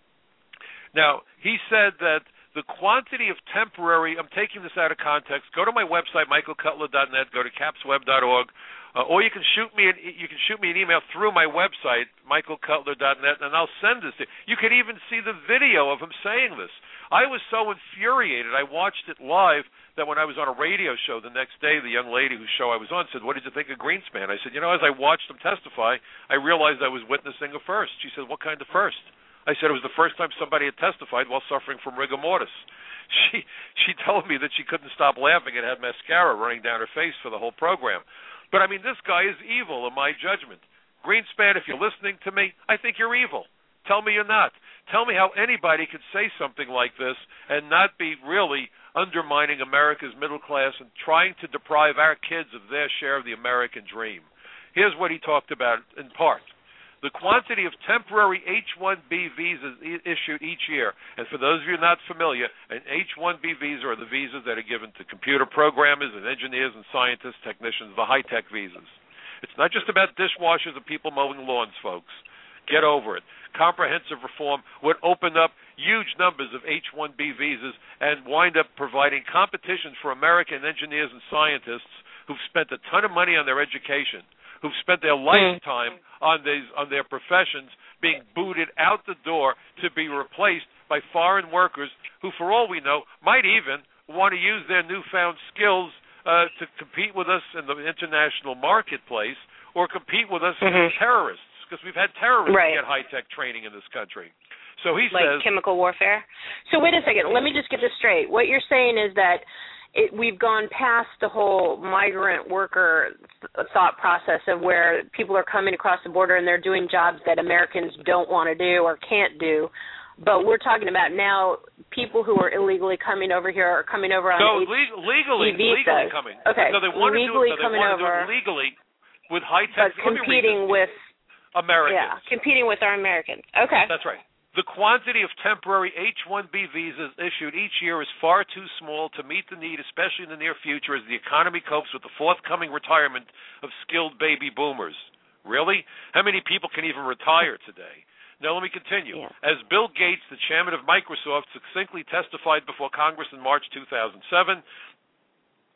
A: Now, he said that the quantity of temporary, I'm taking this out of context, go to my website, michael cutler dot net, go to caps web dot org, uh, or you can shoot me an, you can shoot me an email through my website, michael cutler dot net, and I'll send this to you. You can even see the video of him saying this. I was so infuriated, I watched it live, that when I was on a radio show the next day, the young lady whose show I was on said, "What did you think of Greenspan?" I said, you know, as I watched him testify, I realized I was witnessing a first. She said, "What kind of first?" I said it was the first time somebody had testified while suffering from rigor mortis. She she told me that she couldn't stop laughing and had mascara running down her face for the whole program. But, I mean, this guy is evil in my judgment. Greenspan, if you're listening to me, I think you're evil. Tell me you're not. Tell me how anybody could say something like this and not be really undermining America's middle class and trying to deprive our kids of their share of the American dream. Here's what he talked about in part. The quantity of temporary H one B visas issued each year. And for those of you not familiar, an H one B visa are the visas that are given to computer programmers and engineers and scientists, technicians, the high-tech visas. It's not just about dishwashers and people mowing lawns, folks. Get over it. Comprehensive reform would open up huge numbers of H one B visas and wind up providing competition for American engineers and scientists who've spent a ton of money on their education, who've spent their lifetime on these on their professions, being booted out the door to be replaced by foreign workers who, for all we know, might even want to use their newfound skills uh, to compete with us in the international marketplace or compete with us
B: mm-hmm.
A: as terrorists, because we've had terrorists
B: right.
A: get high-tech training in this country. So he
B: like
A: says...
B: Like chemical warfare? So wait a second. Let me just get this straight. What you're saying is that It, we've gone past the whole migrant worker th- thought process of where people are coming across the border and they're doing jobs that Americans don't want to do or can't do. But we're talking about now people who are illegally coming over here are coming over on
A: no,
B: H-
A: le- legally,
B: visas.
A: legally coming.
B: Okay,
A: no, they want
B: legally
A: to do it, no,
B: coming
A: they want
B: over,
A: to do it legally with high tech.
B: but competing with
A: Americans.
B: Yeah, competing with our Americans. Okay,
A: that's right. The quantity of temporary H one B visas issued each year is far too small to meet the need, especially in the near future, as the economy copes with the forthcoming retirement of skilled baby boomers. Really? How many people can even retire today? Now, let me continue.
B: Yeah.
A: As Bill Gates, the chairman of Microsoft, succinctly testified before Congress in March two thousand seven,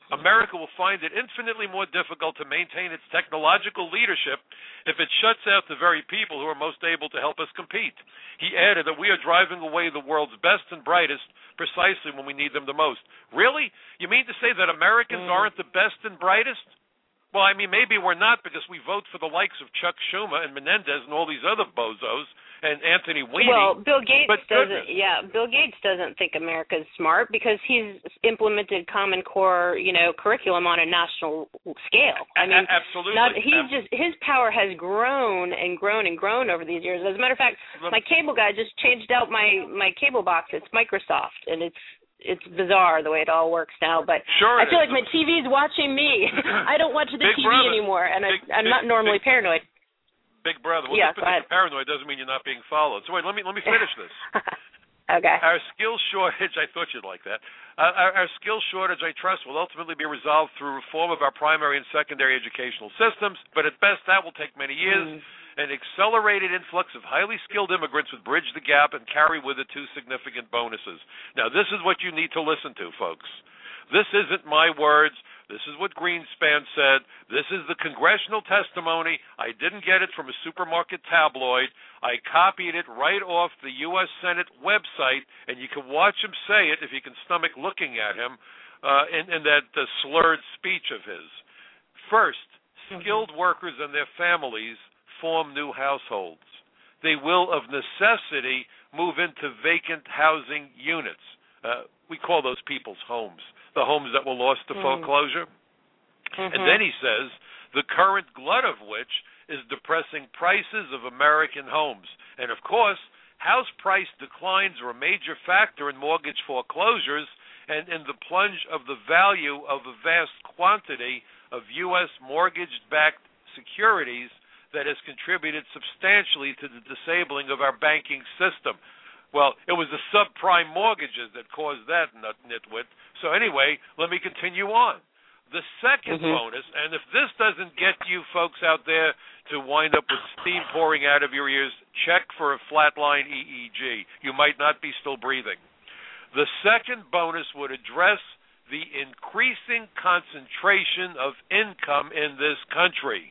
A: America will find it infinitely more difficult to maintain its technological leadership if it shuts out the very people who are most able to help us compete. He added that we are driving away the world's best and brightest precisely when we need them the most. Really? You mean to say that Americans mm. aren't the best and brightest? Well, I mean, maybe we're not because we vote for the likes of Chuck Schumer and Menendez and all these other bozos and Anthony Weiner.
B: Well, Bill Gates
A: but
B: doesn't.
A: goodness.
B: Yeah, Bill Gates doesn't think America's smart because he's implemented Common Core, you know, curriculum on a national scale. I mean,
A: a- absolutely.
B: Not, he's just his power has grown and grown and grown over these years. As a matter of fact, my cable guy just changed out my my cable box. It's Microsoft, and it's. It's bizarre the way it all works now, but
A: sure
B: I feel
A: is.
B: like my T V's watching me. I don't watch the
A: Big
B: T V
A: brother.
B: anymore, and
A: big,
B: I, I'm
A: big,
B: not normally
A: big,
B: paranoid.
A: Big brother. Well,
B: yeah,
A: just because you're paranoid doesn't mean you're not being followed. So wait, let me let me finish this.
B: Okay.
A: Our skills shortage, I thought you'd like that. Uh, our, our skills shortage, I trust, will ultimately be resolved through reform of our primary and secondary educational systems, but at best that will take many years. Mm. An accelerated influx of highly skilled immigrants would bridge the gap and carry with it two significant bonuses. Now, this is what you need to listen to, folks. This isn't my words. This is what Greenspan said. This is the congressional testimony. I didn't get it from a supermarket tabloid. I copied it right off the U S Senate website, and you can watch him say it if you can stomach looking at him uh, in, in that uh, slurred speech of his. First, skilled mm-hmm. workers and their families form new households. They will, of necessity, move into vacant housing units. Uh, we call those people's homes, the homes that were lost to mm. foreclosure. Mm-hmm. And then he says, the current glut of which is depressing prices of American homes. And, of course, house price declines are a major factor in mortgage foreclosures and in the plunge of the value of a vast quantity of U S mortgage-backed securities that has contributed substantially to the disabling of our banking system. Well, it was the subprime mortgages that caused that, nitwit. So anyway, let me continue on. The second mm-hmm. bonus, and if this doesn't get you folks out there to wind up with steam pouring out of your ears, check for a flatline E E G. You might not be still breathing. The second bonus would address the increasing concentration of income in this country.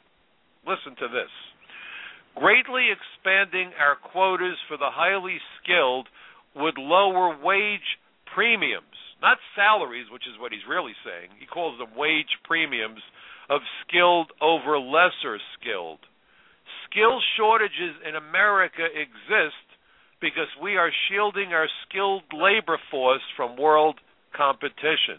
A: Listen to this. Greatly expanding our quotas for the highly skilled would lower wage premiums, not salaries, which is what he's really saying. He calls them wage premiums of skilled over lesser skilled. Skill shortages in America exist because we are shielding our skilled labor force from world competition.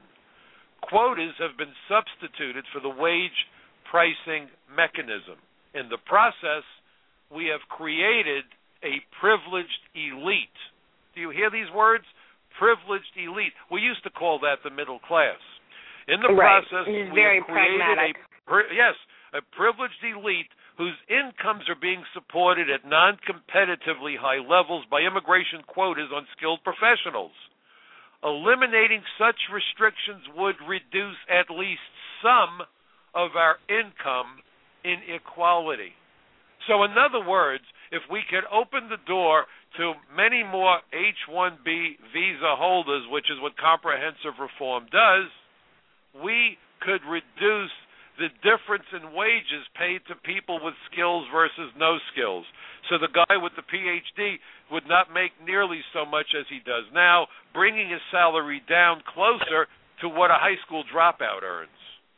A: Quotas have been substituted for the wage pricing mechanism. In the process, we have created a privileged elite. Do you hear these words? Privileged elite. We used to call that the middle class. In the
B: right.
A: process,
B: it's
A: we
B: very
A: have created
B: pragmatic.
A: a yes, a privileged elite whose incomes are being supported at non-competitively high levels by immigration quotas on skilled professionals. Eliminating such restrictions would reduce at least some of our income inequality. So in other words, if we could open the door to many more H one B visa holders, which is what comprehensive reform does, we could reduce the difference in wages paid to people with skills versus no skills. So the guy with the P H D would not make nearly so much as he does now, bringing his salary down closer to what a high school dropout earns.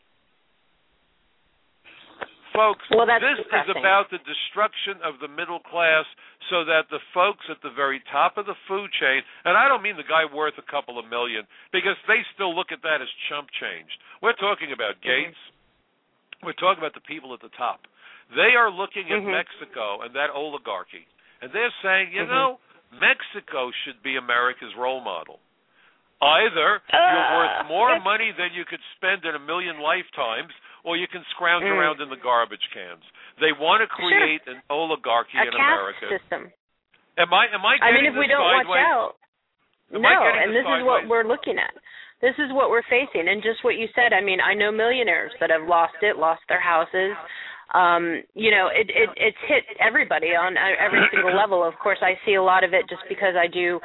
A: Folks,
B: well, that's
A: this
B: depressing.
A: is about the destruction of the middle class so that the folks at the very top of the food chain, and I don't mean the guy worth a couple of million, because they still look at that as chump change. We're talking about Gates. Mm-hmm. We're talking about the people at the top. They are looking at mm-hmm. Mexico and that oligarchy, and they're saying, you mm-hmm. know, Mexico should be America's role model. Either uh, you're worth more money than you could spend in a million lifetimes, or you can scrounge mm. around in the garbage cans. They want to create sure. an oligarchy
B: a
A: in
B: caste
A: America.
B: System.
A: Am I? Am I getting
B: I mean, if
A: this
B: we don't
A: sideways?
B: watch out,
A: am
B: no.
A: And
B: this
A: sideways?
B: is what we're looking at. This is what we're facing, and just what you said. I mean, I know millionaires that have lost it, lost their houses. Um, you know, it, it it's hit everybody on every single level. Of course, I see a lot of it just because I do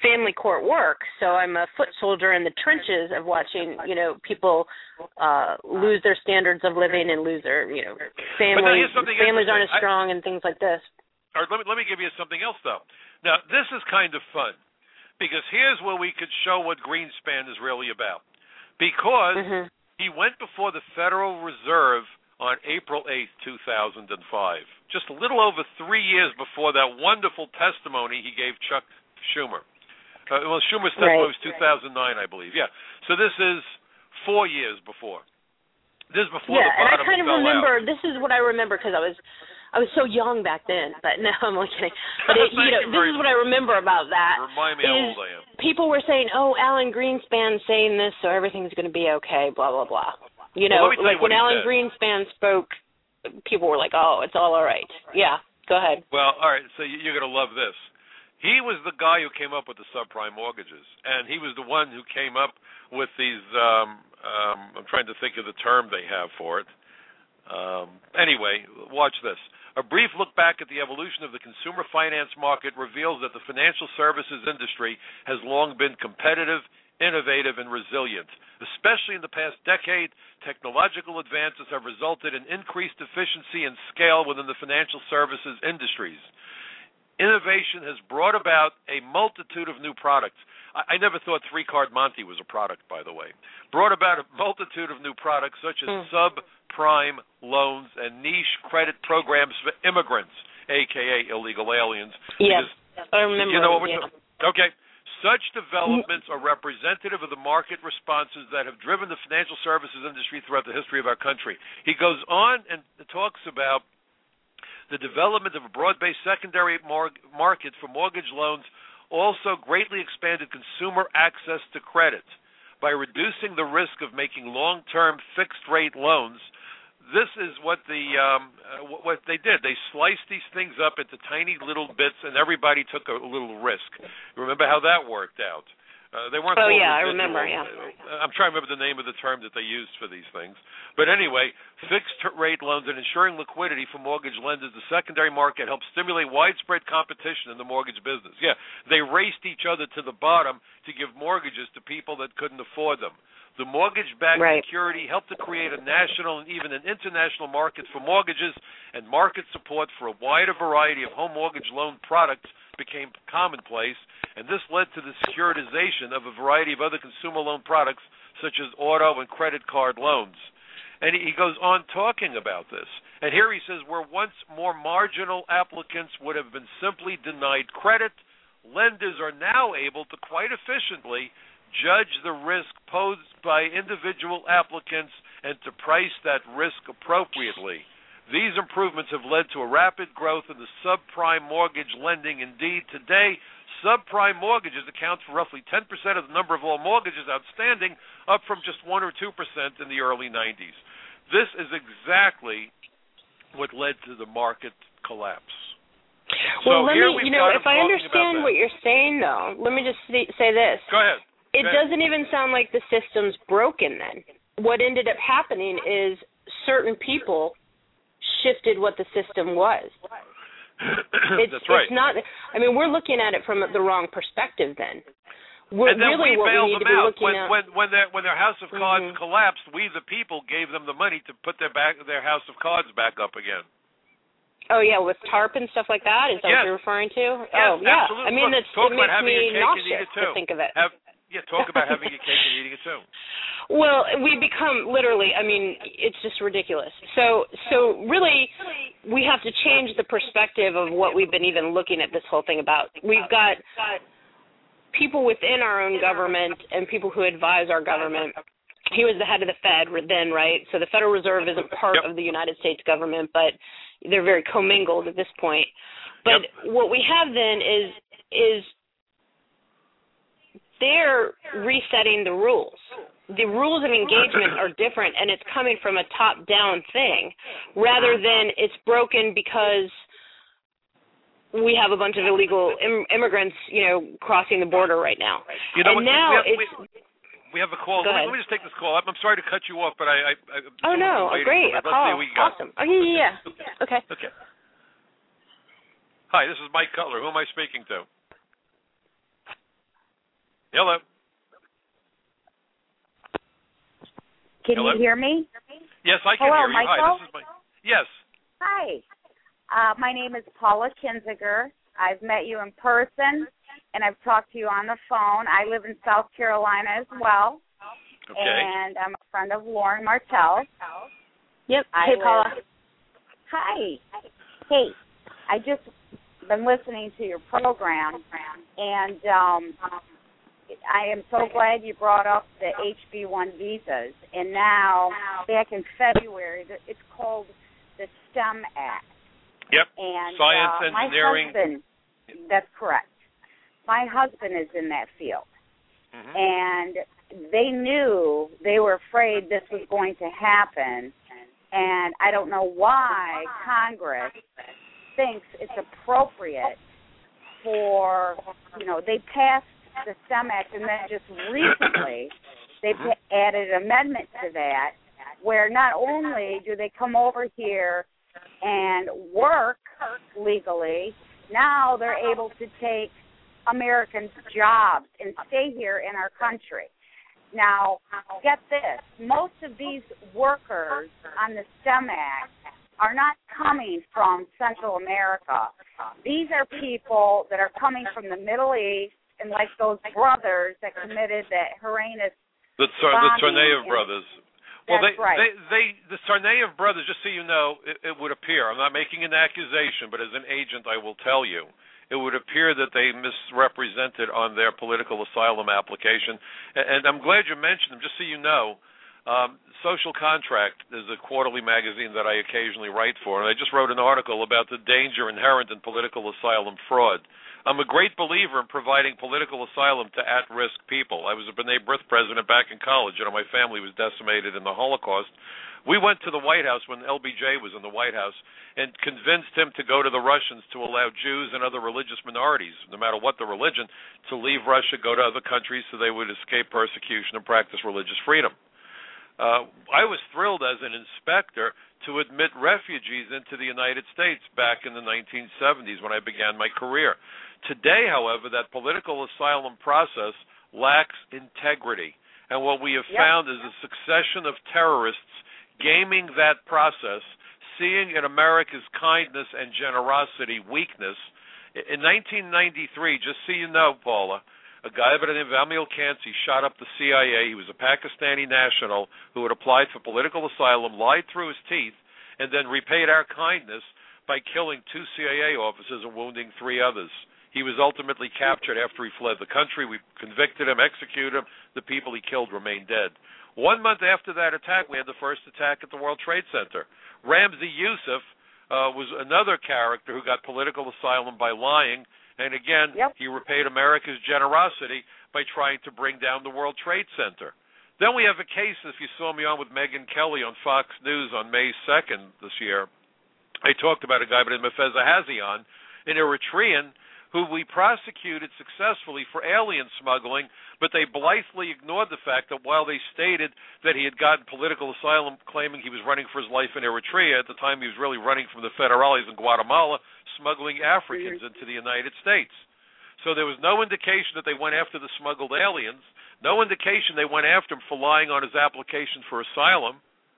B: family court work, so I'm a foot soldier in the trenches of watching, you know, people uh, lose their standards of living and lose their, you know, families. Families aren't as strong and things like this.
A: All right, let me let me give you something else though. Now this is kind of fun because here's where we could show what Greenspan is really about. Because mm-hmm. he went before the Federal Reserve on April eighth, two thousand five, just a little over three years before that wonderful testimony he gave Chuck Schumer. Uh, well, Schumer's testimony right. was two thousand nine, I believe. Yeah. So this is four years before. This is before
B: yeah,
A: the bottom
B: and I kind of
A: fell
B: remember.
A: out.
B: This is what I remember because I was, I was so young back then. But no, I'm only kidding. But it, you know, you this is what I remember about that.
A: Remind me how old I am.
B: People were saying, "Oh, Alan Greenspan's saying this, so everything's going to be okay." Blah blah blah. You know,
A: well,
B: like
A: you
B: when Alan
A: said.
B: Greenspan spoke, people were like, "Oh, it's all all right." Yeah, go ahead.
A: Well, all right. So you're going to love this. He was the guy who came up with the subprime mortgages, and he was the one who came up with these. Um, um, I'm trying to think of the term they have for it. Um, anyway, watch this. A brief look back at the evolution of the consumer finance market reveals that the financial services industry has long been competitive, innovative, and resilient. Especially in the past decade, technological advances have resulted in increased efficiency and scale within the financial services industries. Innovation has brought about a multitude of new products. I, I never thought three-card Monty was a product, by the way. Brought about a multitude of new products such as mm. subprime loans and niche credit programs for immigrants, a k a illegal aliens.
B: Yes, I remember.
A: You know what we're
B: yeah.
A: talking? Okay. Such developments are representative of the market responses that have driven the financial services industry throughout the history of our country. He goes on and talks about the development of a broad-based secondary mar- market for mortgage loans also greatly expanded consumer access to credit. By reducing the risk of making long-term fixed-rate loans, this is what the um, uh, what they did. They sliced these things up into tiny little bits, and everybody took a little risk. Remember how that worked out? Uh, they weren't.
B: Oh
A: called
B: yeah,
A: residual.
B: I remember. Yeah.
A: I'm trying to remember the name of the term that they used for these things. But anyway, fixed rate loans and ensuring liquidity for mortgage lenders, the secondary market helped stimulate widespread competition in the mortgage business. Yeah, they raced each other to the bottom to give mortgages to people that couldn't afford them. The mortgage-backed
B: right.
A: security helped to create a national and even an international market for mortgages, and market support for a wider variety of home mortgage loan products became commonplace, and this led to the securitization of a variety of other consumer loan products such as auto and credit card loans. And he goes on talking about this. And here he says, where once more marginal applicants would have been simply denied credit, lenders are now able to quite efficiently judge the risk posed by individual applicants and to price that risk appropriately. These improvements have led to a rapid growth in the subprime mortgage lending. Indeed, today, subprime mortgages account for roughly ten percent of the number of all mortgages outstanding, up from just one or two percent in the early nineties. This is exactly what led to the market collapse.
B: Well,
A: so
B: let
A: here
B: me,
A: we've
B: you know,
A: got
B: if I understand what you're saying, though, let me just say this.
A: Go ahead.
B: It
A: Go ahead.
B: doesn't even sound like the system's broken then. What ended up happening is certain people shifted what the system was. It's,
A: That's right.
B: It's not. I mean, we're looking at it from the wrong perspective. Then, we're,
A: and then
B: really
A: we
B: what
A: bailed
B: we need
A: them
B: to be
A: out
B: looking
A: when,
B: at.
A: when when their when their house of cards
B: mm-hmm.
A: collapsed. We, the people, gave them the money to put their back their house of cards back up again.
B: Oh yeah, with TARP and stuff like that. Is that
A: yes.
B: what you're referring to?
A: Yes,
B: oh yeah.
A: absolutely.
B: I mean,
A: Look,
B: that's,
A: talk
B: it
A: about
B: makes
A: having
B: me
A: a cake and eat
B: nauseous
A: it too.
B: to think of it.
A: Have, yeah, talk about having a cake and eating it too.
B: Well, we become literally, I mean, it's just ridiculous. So so really, we have to change the perspective of what we've been even looking at this whole thing about. We've got people within our own government and people who advise our government. He was the head of the Fed then, right? So the Federal Reserve isn't part
A: yep.
B: of the United States government, but they're very commingled at this point. But
A: yep.
B: what we have then is is they're resetting the rules. The rules of engagement are different, and it's coming from a top-down thing rather than it's broken because we have a bunch of illegal Im- immigrants, you know, crossing the border right now.
A: You know,
B: and
A: we,
B: now
A: we have,
B: it's...
A: We, we have a call. Let me, let me just take this call. I'm, I'm sorry to cut you off, but I... I, I
B: oh, no. Oh, great. A call. Awesome. Oh, yeah, yeah, yeah. Okay.
A: Okay. Hi, this is Mike Cutler. Who am I speaking to? Hello.
C: Can
A: Hello?
C: you hear me?
A: Yes, I can
C: Hello,
A: hear you.
C: Michael?
A: Hi, this is Mike. Yes.
C: Hi. Uh, my name is Paula Kinziger. I've met you in person, and I've talked to you on the phone. I live in South Carolina as well.
A: Okay.
C: And I'm a friend of Lauren Martell.
B: Yep.
C: I
B: Hey,
C: live...
B: Paula.
C: Hi. Hey, I just been listening to your program, and um, I am so glad you brought up the H B one visas. And now, back in February, it's called the STEM Act.
A: Yep.
C: And
A: Science,
C: uh,
A: engineering.
C: My husband, that's correct. My husband is in that field.
A: Mm-hmm.
C: And they knew, they were afraid this was going to happen. And I don't know why Congress thinks it's appropriate for, you know, they passed the STEM Act, and then just recently they've added an amendment to that where not only do they come over here and work legally, now they're able to take American jobs and stay here in our country. Now, get this, most of these workers on the STEM Act are not coming from Central America. These are people that are coming from the Middle East, and like those brothers that committed that horrendous
A: The, Tsar- the Tsarnaev brothers. Well,
C: That's
A: they,
C: right.
A: they, they, the Tsarnaev brothers, just so you know, it, it would appear, I'm not making an accusation, but as an agent I will tell you, it would appear that they misrepresented on their political asylum application. And, and I'm glad you mentioned them, just so you know. Um, Social Contract is a quarterly magazine that I occasionally write for, and I just wrote an article about the danger inherent in political asylum fraud. I'm a great believer in providing political asylum to at-risk people. I was a B'nai B'rith president back in college. You know, my family was decimated in the Holocaust. We went to the White House when L B J was in the White House and convinced him to go to the Russians to allow Jews and other religious minorities, no matter what the religion, to leave Russia, go to other countries so they would escape persecution and practice religious freedom. Uh, I was thrilled as an inspector to admit refugees into the United States back in the nineteen seventies when I began my career. Today, however, that political asylum process lacks integrity. And what we have yep. found is a succession of terrorists gaming that process, seeing in America's kindness and generosity weakness. In nineteen ninety-three, just so you know, Paula, a guy by the name of Amil Kansi shot up the C I A. He was a Pakistani national who had applied for political asylum, lied through his teeth, and then repaid our kindness by killing two C I A officers and wounding three others. He was ultimately captured after he fled the country. We convicted him, executed him. The people he killed remain dead. One month after that attack, we had the first attack at the World Trade Center. Ramzi Youssef uh, was another character who got political asylum by lying. And again, yep. he repaid America's generosity by trying to bring down the World Trade Center. Then we have a case, if you saw me on with Megyn Kelly on Fox News on May second this year, I talked about a guy by the name of Feza Hazian, an Eritrean, who we prosecuted successfully for alien smuggling, but they blithely ignored the fact that while they stated that he had gotten political asylum claiming he was running for his life in Eritrea, at the time he was really running from the federales in Guatemala, smuggling Africans into the United States. So there was no indication that they went after the smuggled aliens, no indication they went after him for lying on his application for asylum.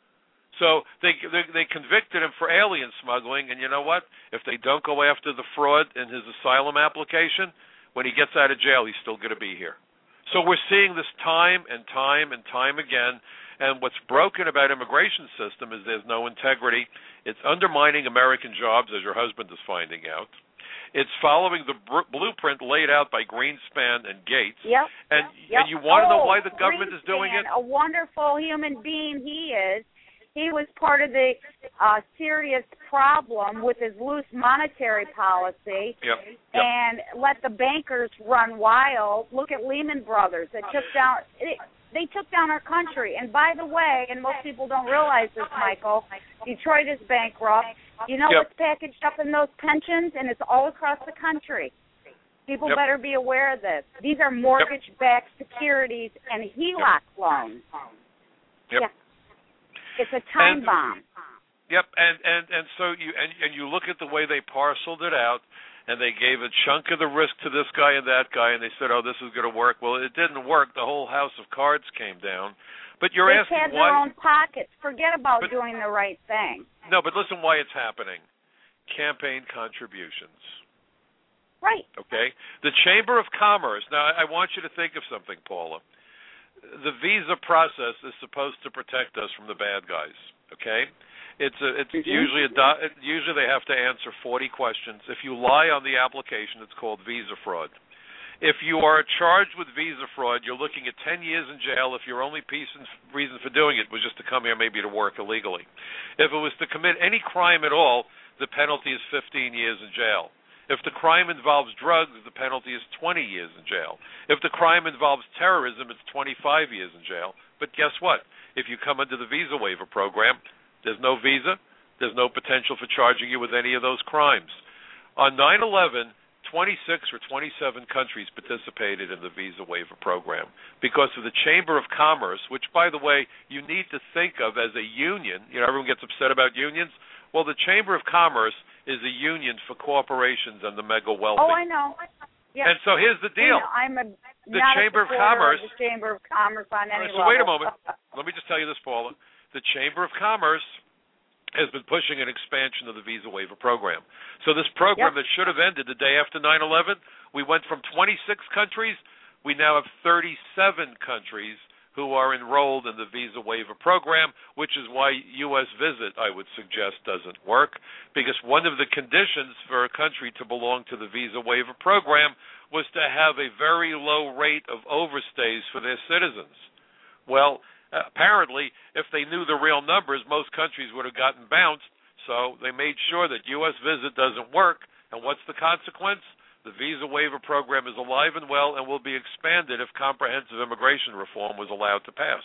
A: So they, they they convicted him for alien smuggling, and you know what? If they don't go after the fraud in his asylum application, when he gets out of jail, he's still going to be here. So we're seeing this time and time and time again, and what's broken about immigration system is there's no integrity. It's undermining American jobs, as your husband is finding out. It's following the br- blueprint laid out by Greenspan and Gates.
C: Yep.
A: And,
C: yep.
A: and you want to
C: oh,
A: know why the government
C: Greenspan,
A: is doing it?
C: A wonderful human being he is. He was part of the uh, serious problem with his loose monetary policy
A: yep. Yep.
C: and let the bankers run wild. Look at Lehman Brothers. It took down. It, they took down our country. And by the way, and most people don't realize this, Michael, Detroit is bankrupt. You know
A: yep.
C: what's packaged up in those pensions? And it's all across the country. People
A: yep.
C: better be aware of this. These are mortgage-backed securities and H E L O C loans.
A: Yep.
C: Yeah. It's a time
A: and,
C: bomb.
A: Yep, and, and, and so you and, and you look at the way they parceled it out, and they gave a chunk of the risk to this guy and that guy, and they said, oh, this is going to work. Well, it didn't work. The whole house of cards came down. But you're
C: they
A: asking
C: had
A: why...
C: their own pockets. Forget about
A: but,
C: doing the right thing.
A: No, but listen why it's happening. Campaign contributions.
C: Right.
A: Okay? The Chamber of Commerce. Now, I want you to think of something, Paula. The visa process is supposed to protect us from the bad guys, okay? It's a, it's mm-hmm. usually a do, usually they have to answer forty questions. If you lie on the application, it's called visa fraud. If you are charged with visa fraud, you're looking at ten years in jail if your only piece and reason for doing it was just to come here maybe to work illegally. If it was to commit any crime at all, the penalty is fifteen years in jail. If the crime involves drugs, the penalty is twenty years in jail. If the crime involves terrorism, it's twenty-five years in jail. But guess what? If you come under the visa waiver program, there's no visa, there's no potential for charging you with any of those crimes. On nine eleven, twenty-six or twenty-seven countries participated in the visa waiver program because of the Chamber of Commerce, which, by the way, you need to think of as a union. You know, everyone gets upset about unions. Well, the Chamber of Commerce is a union for corporations and the mega wealthy.
C: Oh, I know. Yeah.
A: And so here's the deal.
C: You know, I'm a,
A: the
C: not
A: Chamber
C: a
A: of Commerce.
C: Of the Chamber of Commerce on any
A: so
C: level.
A: Wait a moment. Let me just tell you this, Paula. The Chamber of Commerce has been pushing an expansion of the visa waiver program. So this program
C: yep.
A: that should have ended the day after nine eleven, we went from twenty-six countries, we now have thirty-seven countries who are enrolled in the visa waiver program, which is why U S visit, I would suggest, doesn't work, because one of the conditions for a country to belong to the visa waiver program was to have a very low rate of overstays for their citizens. Well, apparently, if they knew the real numbers, most countries would have gotten bounced, so they made sure that U S visit doesn't work, and what's the consequence? The visa waiver program is alive and well and will be expanded if comprehensive immigration reform was allowed to pass.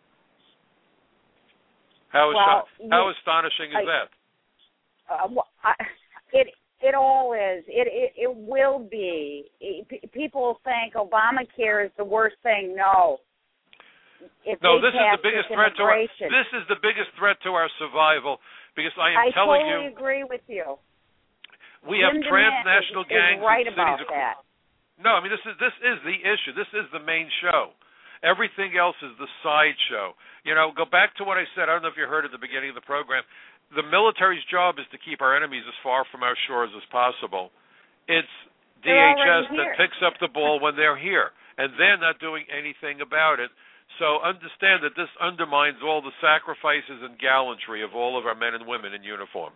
A: How,
C: well,
A: aston- how astonishing is
C: I,
A: that?
C: Uh, well, I, it it all is. It it, it will be. It, people think Obamacare is the worst thing. No. If
A: no, this is the biggest threat to our. This is the biggest threat to our survival because I am
C: I
A: telling
C: totally
A: you.
C: I totally agree with you.
A: We have
C: Jim
A: transnational
C: is,
A: gangs
C: is right
A: in cities
C: about that.
A: No, I mean this is this is the issue. This is the main show. Everything else is the side show. You know, go back to what I said. I don't know if you heard at the beginning of the program. The military's job is to keep our enemies as far from our shores as possible. It's D H S that picks up the ball when they're here, and they're not doing anything about it. So understand that this undermines all the sacrifices and gallantry of all of our men and women in uniform.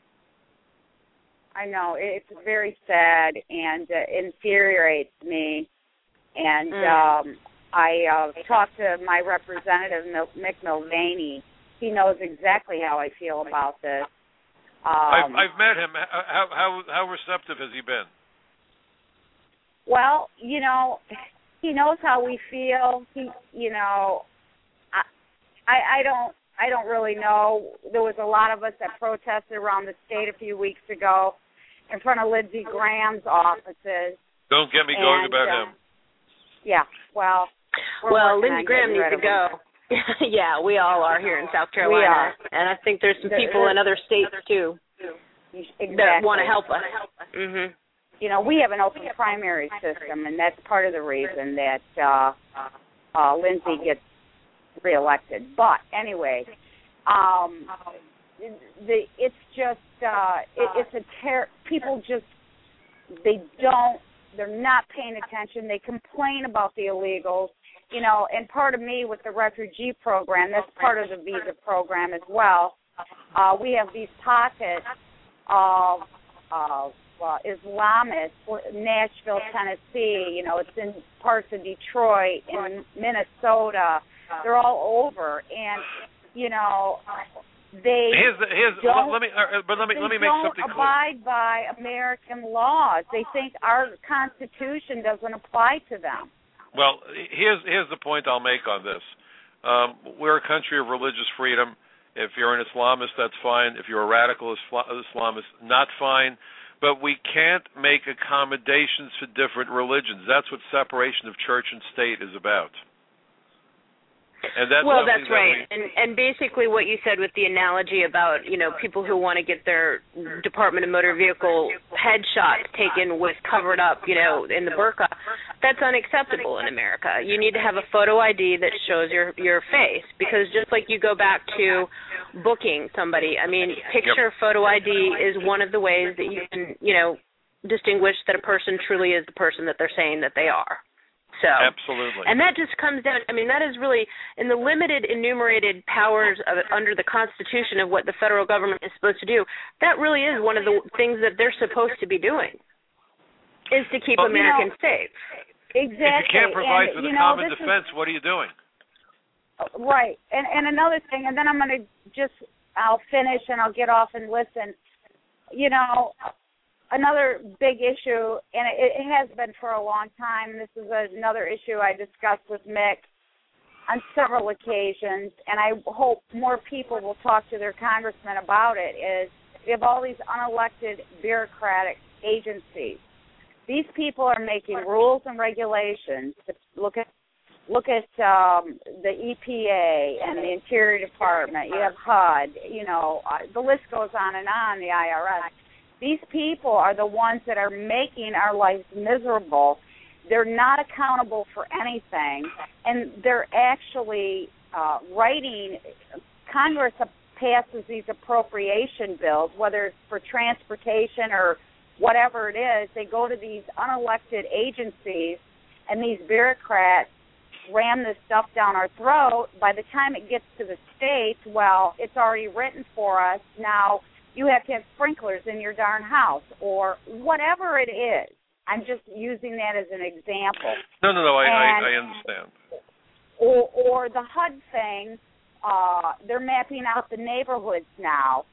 C: I know. It's very sad and uh, infuriates me. And mm. um, I uh, talked to my representative, Mick Mulvaney. He knows exactly how I feel about this. Um,
A: I've, I've met him. How, how, how receptive has he been?
C: Well, you know, he knows how we feel. He, you know, I, I, I don't. I don't really know. There was a lot of us that protested around the state a few weeks ago in front of Lindsey Graham's offices.
A: Don't get me going
C: and,
A: about
C: uh,
A: him.
C: Yeah, well.
B: Well, Lindsey Graham needs to go. Yeah, we all are here in South Carolina. And I think there's some people in other states, too,
C: exactly.
B: that want to help us. Mm-hmm.
C: You know, we have an open primary system, and that's part of the reason that uh, uh, Lindsey gets reelected. But anyway, um, the it's just uh, it, it's a ter- people just they don't they're not paying attention. They complain about the illegals, you know. And part of me with the refugee program, that's part of the visa program as well. Uh, we have these pockets of of uh, Islamists, Nashville, Tennessee. You know, it's in parts of Detroit, in Minnesota. They're all over, and you know they
A: here's the, here's,
C: don't.
A: Let me, uh, but let me let me make something
C: clear. They don't abide by American laws. They think our Constitution doesn't apply to them.
A: Well, here's here's the point I'll make on this. Um, we're a country of religious freedom. If you're an Islamist, that's fine. If you're a radical Islamist, not fine. But we can't make accommodations for different religions. That's what separation of church and state is about. And that's
B: well, that's
A: that
B: right.
A: We,
B: and and basically what you said with the analogy about, you know, people who want to get their Department of Motor Vehicle headshots taken with covered up, you know, in the burqa, that's unacceptable in America. You need to have a photo I D that shows your your face, because just like you go back to booking somebody, I mean, picture yep. photo I D is one of the ways that you can, you know, distinguish that a person truly is the person that they're saying that they are. So,
A: absolutely.
B: And that just comes down, I mean, that is really, in the limited enumerated powers of, under the Constitution of what the federal government is supposed to do, that really is one of the things that they're supposed to be doing, is to keep well, Americans you know, safe.
C: Exactly.
A: If you can't provide
C: and,
A: for the
C: you know,
A: common defense, is, what are you doing?
C: Right. And, and another thing, and then I'm going to just, I'll finish and I'll get off and listen. You know, another big issue, and it, it has been for a long time, this is another issue I discussed with Mick on several occasions, and I hope more people will talk to their congressmen about it, is we have all these unelected bureaucratic agencies. These people are making rules and regulations. Look at look at um, the E P A and the Interior Department. You have H U D. You know, uh, the list goes on and on, the I R S. These people are the ones that are making our lives miserable. They're not accountable for anything, and they're actually uh, writing, Congress passes these appropriation bills, whether it's for transportation or whatever it is. They go to these unelected agencies, and these bureaucrats ram this stuff down our throat. By the time it gets to the states, well, it's already written for us. Now, you have to have sprinklers in your darn house, or whatever it is. I'm just using that as an example.
A: No, no, no, I, and, I, I understand.
C: Or, or the H U D thing, uh, they're mapping out the neighborhoods now,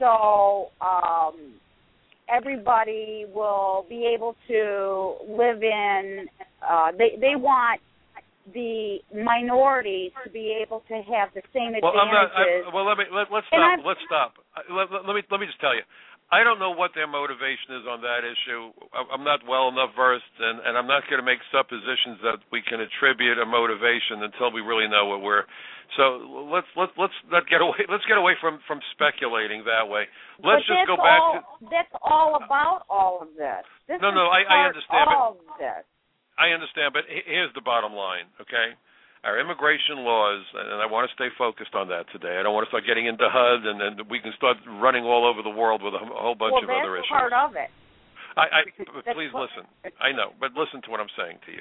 C: so um, everybody will be able to live in, uh, they, they want the minorities to be able to have the same advantages.
A: Well, I'm not, I, well let me let, let's stop. Let's stop. Let, let, let me let me just tell you, I don't know what their motivation is on that issue. I'm not well enough versed, and, and I'm not going to make suppositions that we can attribute a motivation until we really know what we're. So let's let's let's not get away. Let's get away from, from speculating that way. Let's
C: but
A: just go back
C: all,
A: to.
C: That's all about all of this. This
A: no,
C: is
A: no, I, I understand.
C: All
A: but,
C: of this.
A: I understand, but here's the bottom line, okay? Our immigration laws, and I want to stay focused on that today. I don't want to start getting into H U D, and then we can start running all over the world with a whole bunch
C: well,
A: of other issues.
C: Well, that's part of it.
A: I, I, please listen. I know, but listen to what I'm saying to you.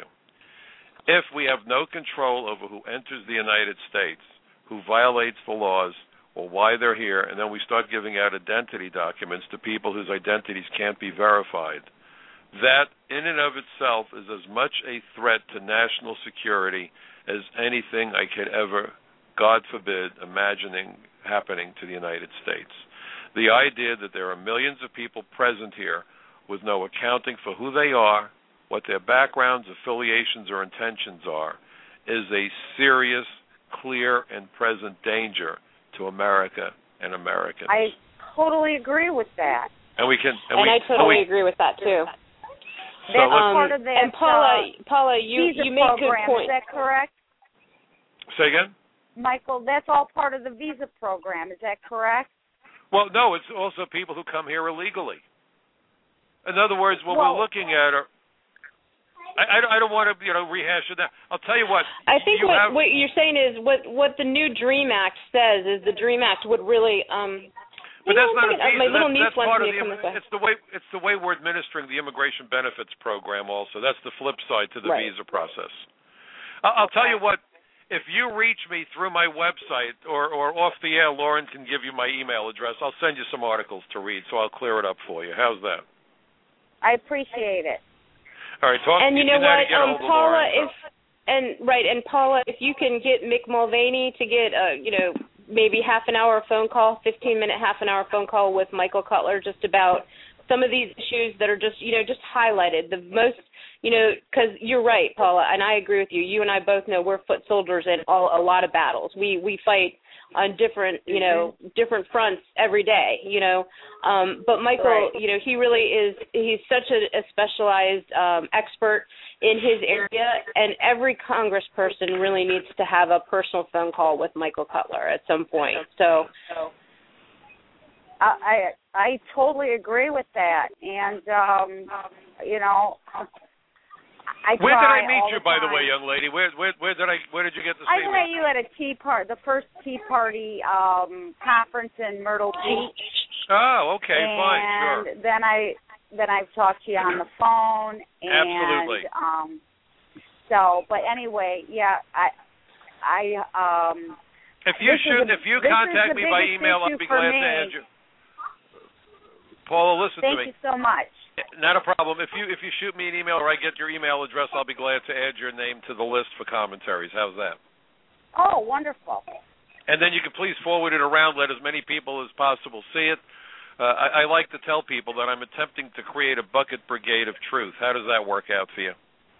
A: If we have no control over who enters the United States, who violates the laws, or why they're here, and then we start giving out identity documents to people whose identities can't be verified, that in and of itself is as much a threat to national security as anything I could ever, God forbid, imagining happening to the United States. The idea that there are millions of people present here with no accounting for who they are, what their backgrounds, affiliations, or intentions are, is a serious, clear, and present danger to America and Americans.
C: I totally agree with that.
A: And we can, and,
B: and
A: we,
B: I totally
A: and we,
B: agree with that too.
A: So
C: That's
A: um,
C: part of that.
B: And Paula,
C: uh,
B: Paula, you you make good
C: program.
B: points.
C: Is that correct?
A: Say again?
C: Michael, that's all part of the visa program. Is that correct?
A: Well, no, it's also people who come here illegally. In other words, what
C: well,
A: we're looking at are. I, I, don't, I don't want to, you know, rehash it now. I'll tell you what.
B: I think
A: you
B: what,
A: have,
B: what you're saying is what what the new DREAM Act says is the DREAM Act would really. Um,
A: But that's not a visa.
B: My little
A: that's,
B: niece
A: that's part of the.
B: come
A: It's the way. It's the way we're administering the immigration benefits program. Also, that's the flip side to the
B: right.
A: visa process. I'll, I'll tell you what. If you reach me through my website or, or off the air, Lauren can give you my email address. I'll send you some articles to read, so I'll clear it up for you. How's that?
C: I appreciate it.
A: All right, talk.
B: And you know what, um,
A: Lauren,
B: Paula,
A: so.
B: if and right, and Paula, if you can get Mick Mulvaney to get a, you know, maybe half an hour phone call, fifteen minute, half an hour phone call with Michael Cutler, just about some of these issues that are just, you know, just highlighted the most. You know, because you're right, Paula, and I agree with you. You and I both know we're foot soldiers in all, a lot of battles. We we fight on different, you know, different fronts every day, you know. Um, but Michael,
C: right.
B: you know, he really is, he's such a, a specialized um, expert in his area, and every congressperson really needs to have a personal phone call with Michael Cutler at some point. So
C: I I totally agree with that, and um, you know, I
A: where did I meet
C: all
A: you,
C: the
A: by the
C: time.
A: way, young lady? Where where where did I where did you get to see
C: I
A: me?
C: met you at a tea part, the first Tea Party um, conference in Myrtle Beach.
A: Oh, okay,
C: and
A: fine, sure.
C: And then I then I've talked to you on the phone. And,
A: Absolutely.
C: Um, so, but anyway, yeah, I I um.
A: If you should,
C: a,
A: if you contact me by email, I'll be glad
C: me.
A: to add you. Paula, listen
C: Thank
A: to me.
C: Thank you so much.
A: Not a problem. If you if you shoot me an email or I get your email address, I'll be glad to add your name to the list for commentaries. How's that?
C: Oh, wonderful.
A: And then you can please forward it around. Let as many people as possible see it. Uh, I, I like to tell people that I'm attempting to create a bucket brigade of truth. How does that work out for you?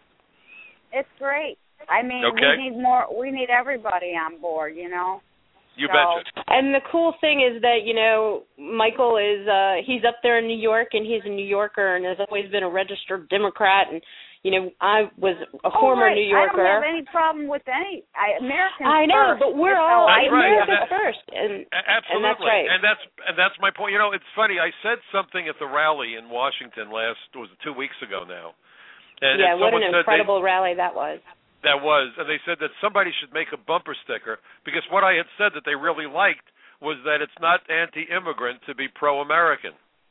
C: It's great. I mean,
A: okay.
C: we need more. We need everybody on board. You know.
A: You
C: so.
A: betcha.
B: And the cool thing is that, you know, Michael is, uh, he's up there in New York, and he's a New Yorker and has always been a registered Democrat. And, you know, I was a
C: oh,
B: former
C: right.
B: New Yorker.
C: I don't have any problem with any, I, Americans
B: I know,
C: first.
B: but we're
C: That's
B: all
A: That's right.
B: Americans
A: that,
B: first. And,
A: absolutely.
B: and that's right.
A: And that's, and that's my point. You know, it's funny. I said something at the rally in Washington last, was it two weeks ago now? And,
B: yeah,
A: and
B: what an incredible
A: they,
B: rally that was.
A: That was, and they said that somebody should make a bumper sticker, because what I had said that they really liked was that it's not anti-immigrant to be pro-American.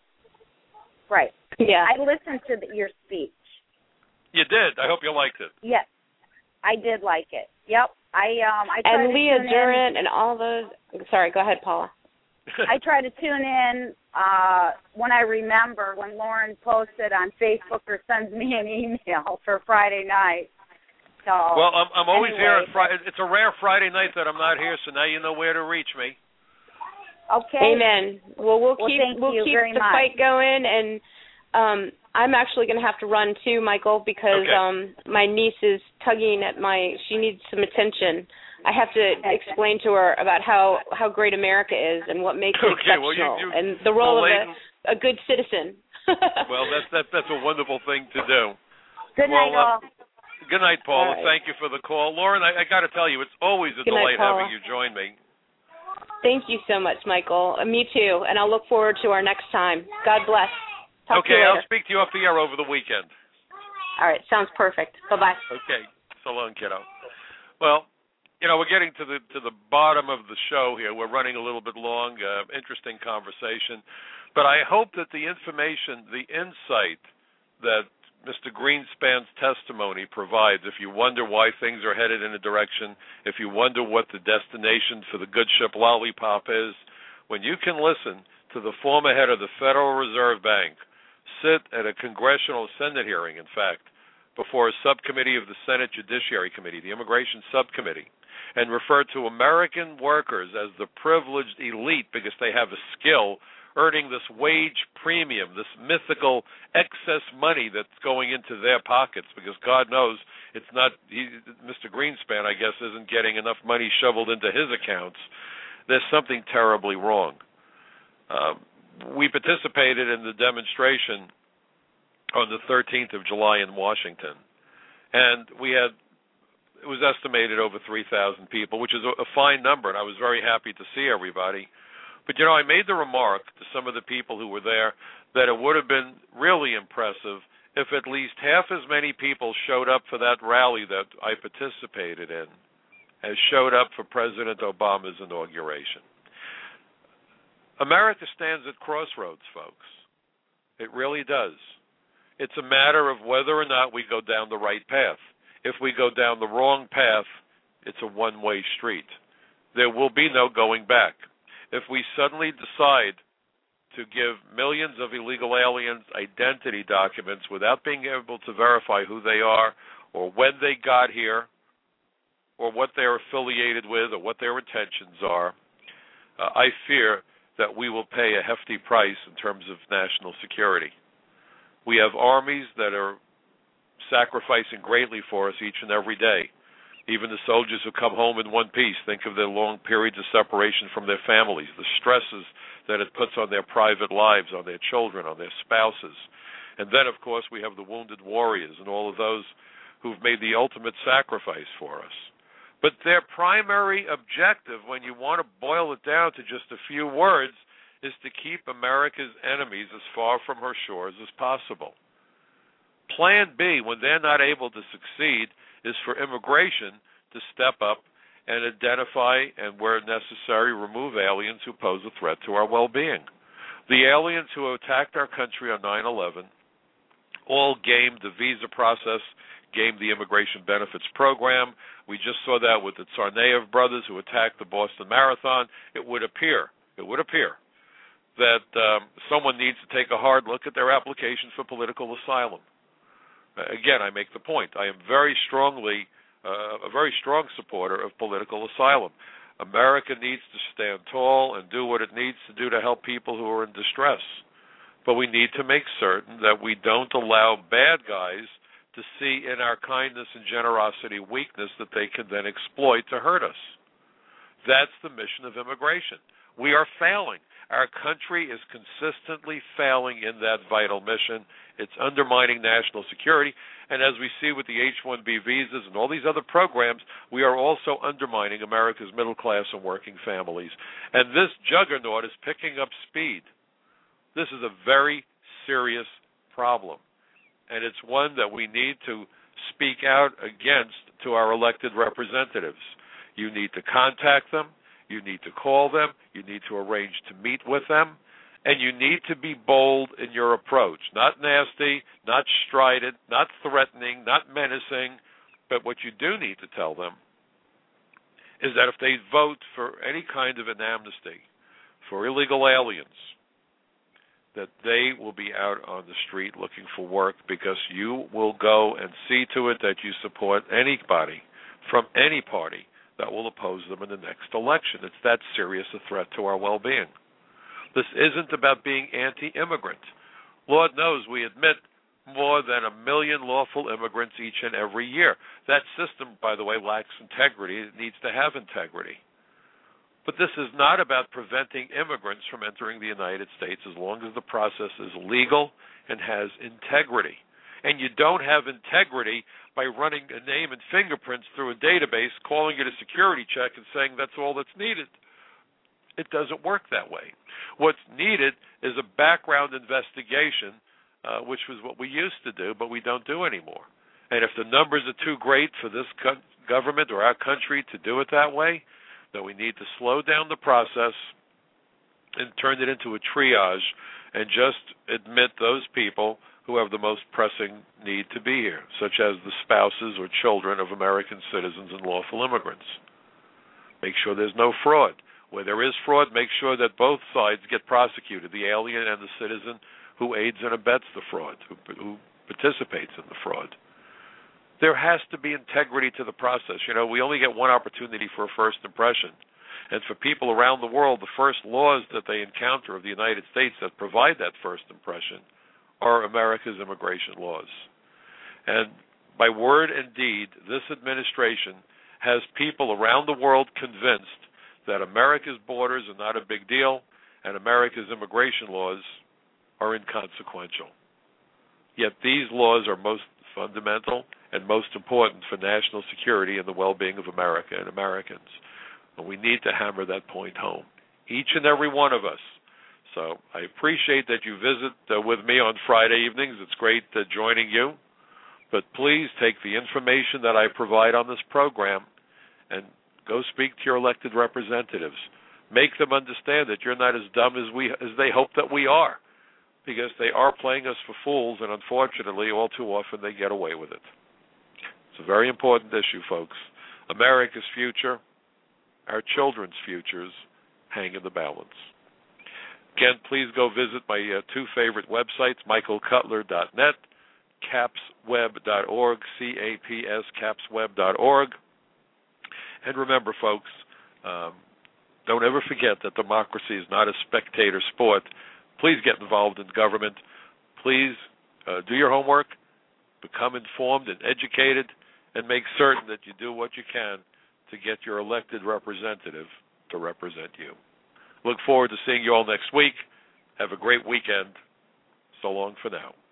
C: Right.
B: Yeah.
C: I listened to the, your speech.
A: You did. I hope you liked it.
C: Yes, I did like it. Yep. I um I tried
B: and
C: to
B: Leah
C: tune
B: Durant
C: in.
B: and all those. Sorry, go ahead, Paula.
C: I try to tune in uh, when I remember, when Lauren posted on Facebook or sends me an email for Friday night. So,
A: well, I'm, I'm always
C: anyway,
A: here on Friday. It's a rare Friday night that I'm not here, so now you know where to reach me.
C: Okay.
B: Amen. Well, we'll
C: well,
B: keep we'll keep the
C: much.
B: fight going, and um, I'm actually going to have to run too, Michael, because
A: okay.
B: um, my niece is tugging at my. She needs some attention. I have to explain to her about how, how great America is and what makes it
A: okay,
B: exceptional,
A: well, you, you,
B: and the role
A: well,
B: of a, a good citizen.
A: well, that's that, that's a wonderful thing to do.
C: Good
A: well,
C: night, all.
A: Uh, good night, Paula.
B: Right.
A: Thank you for the call, Lauren. I, I got to tell you, it's always a
B: good
A: delight
B: night,
A: having you join me.
B: Thank you so much, Michael. Uh, me too, and I'll look forward to our next time. God bless. Talk
A: okay,
B: to you later.
A: I'll speak to you off the air over the weekend.
B: All right, sounds perfect. Bye-bye.
A: Okay, so long, kiddo. Well, you know, we're getting to the to the bottom of the show here. We're running a little bit long. Uh, interesting conversation, but I hope that the information, the insight that Mister Greenspan's testimony provides, if you wonder why things are headed in a direction, if you wonder what the destination for the good ship Lollipop is, when you can listen to the former head of the Federal Reserve Bank sit at a congressional Senate hearing, in fact, before a subcommittee of the Senate Judiciary Committee, the Immigration Subcommittee, and refer to American workers as the privileged elite because they have a skill earning this wage premium, this mythical excess money that's going into their pockets, because God knows it's not, he, Mister Greenspan, I guess, isn't getting enough money shoveled into his accounts. There's something terribly wrong. Um, we participated in the demonstration on the thirteenth of July in Washington, and we had, it was estimated over three thousand people, which is a, a fine number, and I was very happy to see everybody. But, you know, I made the remark to some of the people who were there that it would have been really impressive if at least half as many people showed up for that rally that I participated in as showed up for President Obama's inauguration. America stands at crossroads, folks. It really does. It's a matter of whether or not we go down the right path. If we go down the wrong path, it's a one-way street. There will be no going back. If we suddenly decide to give millions of illegal aliens identity documents without being able to verify who they are or when they got here or what they're affiliated with or what their intentions are, uh, I fear that we will pay a hefty price in terms of national security. We have armies that are sacrificing greatly for us each and every day. Even the soldiers who come home in one piece, think of their long periods of separation from their families, the stresses that it puts on their private lives, on their children, on their spouses. And then, of course, we have the wounded warriors and all of those who've made the ultimate sacrifice for us. But their primary objective, when you want to boil it down to just a few words, is to keep America's enemies as far from her shores as possible. Plan B, when they're not able to succeed, is for immigration to step up and identify and, where necessary, remove aliens who pose a threat to our well-being. The aliens who attacked our country on nine eleven all gamed the visa process, gamed the immigration benefits program. We just saw that with the Tsarnaev brothers who attacked the Boston Marathon. It would appear, it would appear that um, someone needs to take a hard look at their applications for political asylum. Again, I make the point. I am very strongly, uh, a very strong supporter of political asylum. America needs to stand tall and do what it needs to do to help people who are in distress. But we need to make certain that we don't allow bad guys to see in our kindness and generosity weakness that they can then exploit to hurt us. That's the mission of immigration. We are failing. Our country is consistently failing in that vital mission. It's undermining national security. And as we see with the H one B visas and all these other programs, we are also undermining America's middle class and working families. And this juggernaut is picking up speed. This is a very serious problem. And it's one that we need to speak out against to our elected representatives. You need to contact them. You need to call them. You need to arrange to meet with them. And you need to be bold in your approach. Not nasty, not strident, not threatening, not menacing. But what you do need to tell them is that if they vote for any kind of an amnesty for illegal aliens, that they will be out on the street looking for work, because you will go and see to it that you support anybody from any party that will oppose them in the next election. It's that serious a threat to our well-being. This isn't about being anti-immigrant. Lord knows we admit more than a million lawful immigrants each and every year. That system, by the way, lacks integrity. It needs to have integrity. But this is not about preventing immigrants from entering the United States as long as the process is legal and has integrity. And you don't have integrity by running a name and fingerprints through a database, calling it a security check and saying that's all that's needed. It doesn't work that way. What's needed is a background investigation, uh, which was what we used to do, but we don't do anymore. And if the numbers are too great for this co- government or our country to do it that way, then we need to slow down the process and turn it into a triage and just admit those people who have the most pressing need to be here, such as the spouses or children of American citizens and lawful immigrants. Make sure there's no fraud. Where there is fraud, make sure that both sides get prosecuted, the alien and the citizen who aids and abets the fraud, who, who participates in the fraud. There has to be integrity to the process. You know, we only get one opportunity for a first impression. And for people around the world, the first laws that they encounter of the United States that provide that first impression are America's immigration laws. And by word and deed, this administration has people around the world convinced that America's borders are not a big deal and America's immigration laws are inconsequential. Yet these laws are most fundamental and most important for national security and the well-being of America and Americans. And we need to hammer that point home, each and every one of us. So I appreciate that you visit uh, with me on Friday evenings. It's great uh, joining you. But please take the information that I provide on this program and go speak to your elected representatives. Make them understand that you're not as dumb as we as they hope that we are, because they are playing us for fools, and unfortunately, all too often they get away with it. It's a very important issue, folks. America's future, our children's futures, hang in the balance. Again, please go visit my uh, two favorite websites, michael cutler dot net, caps web dot org, C A P S, caps web dot org. And remember, folks, um, don't ever forget that democracy is not a spectator sport. Please get involved in government. Please uh, do your homework, become informed and educated, and make certain that you do what you can to get your elected representative to represent you. Look forward to seeing you all next week. Have a great weekend. So long for now.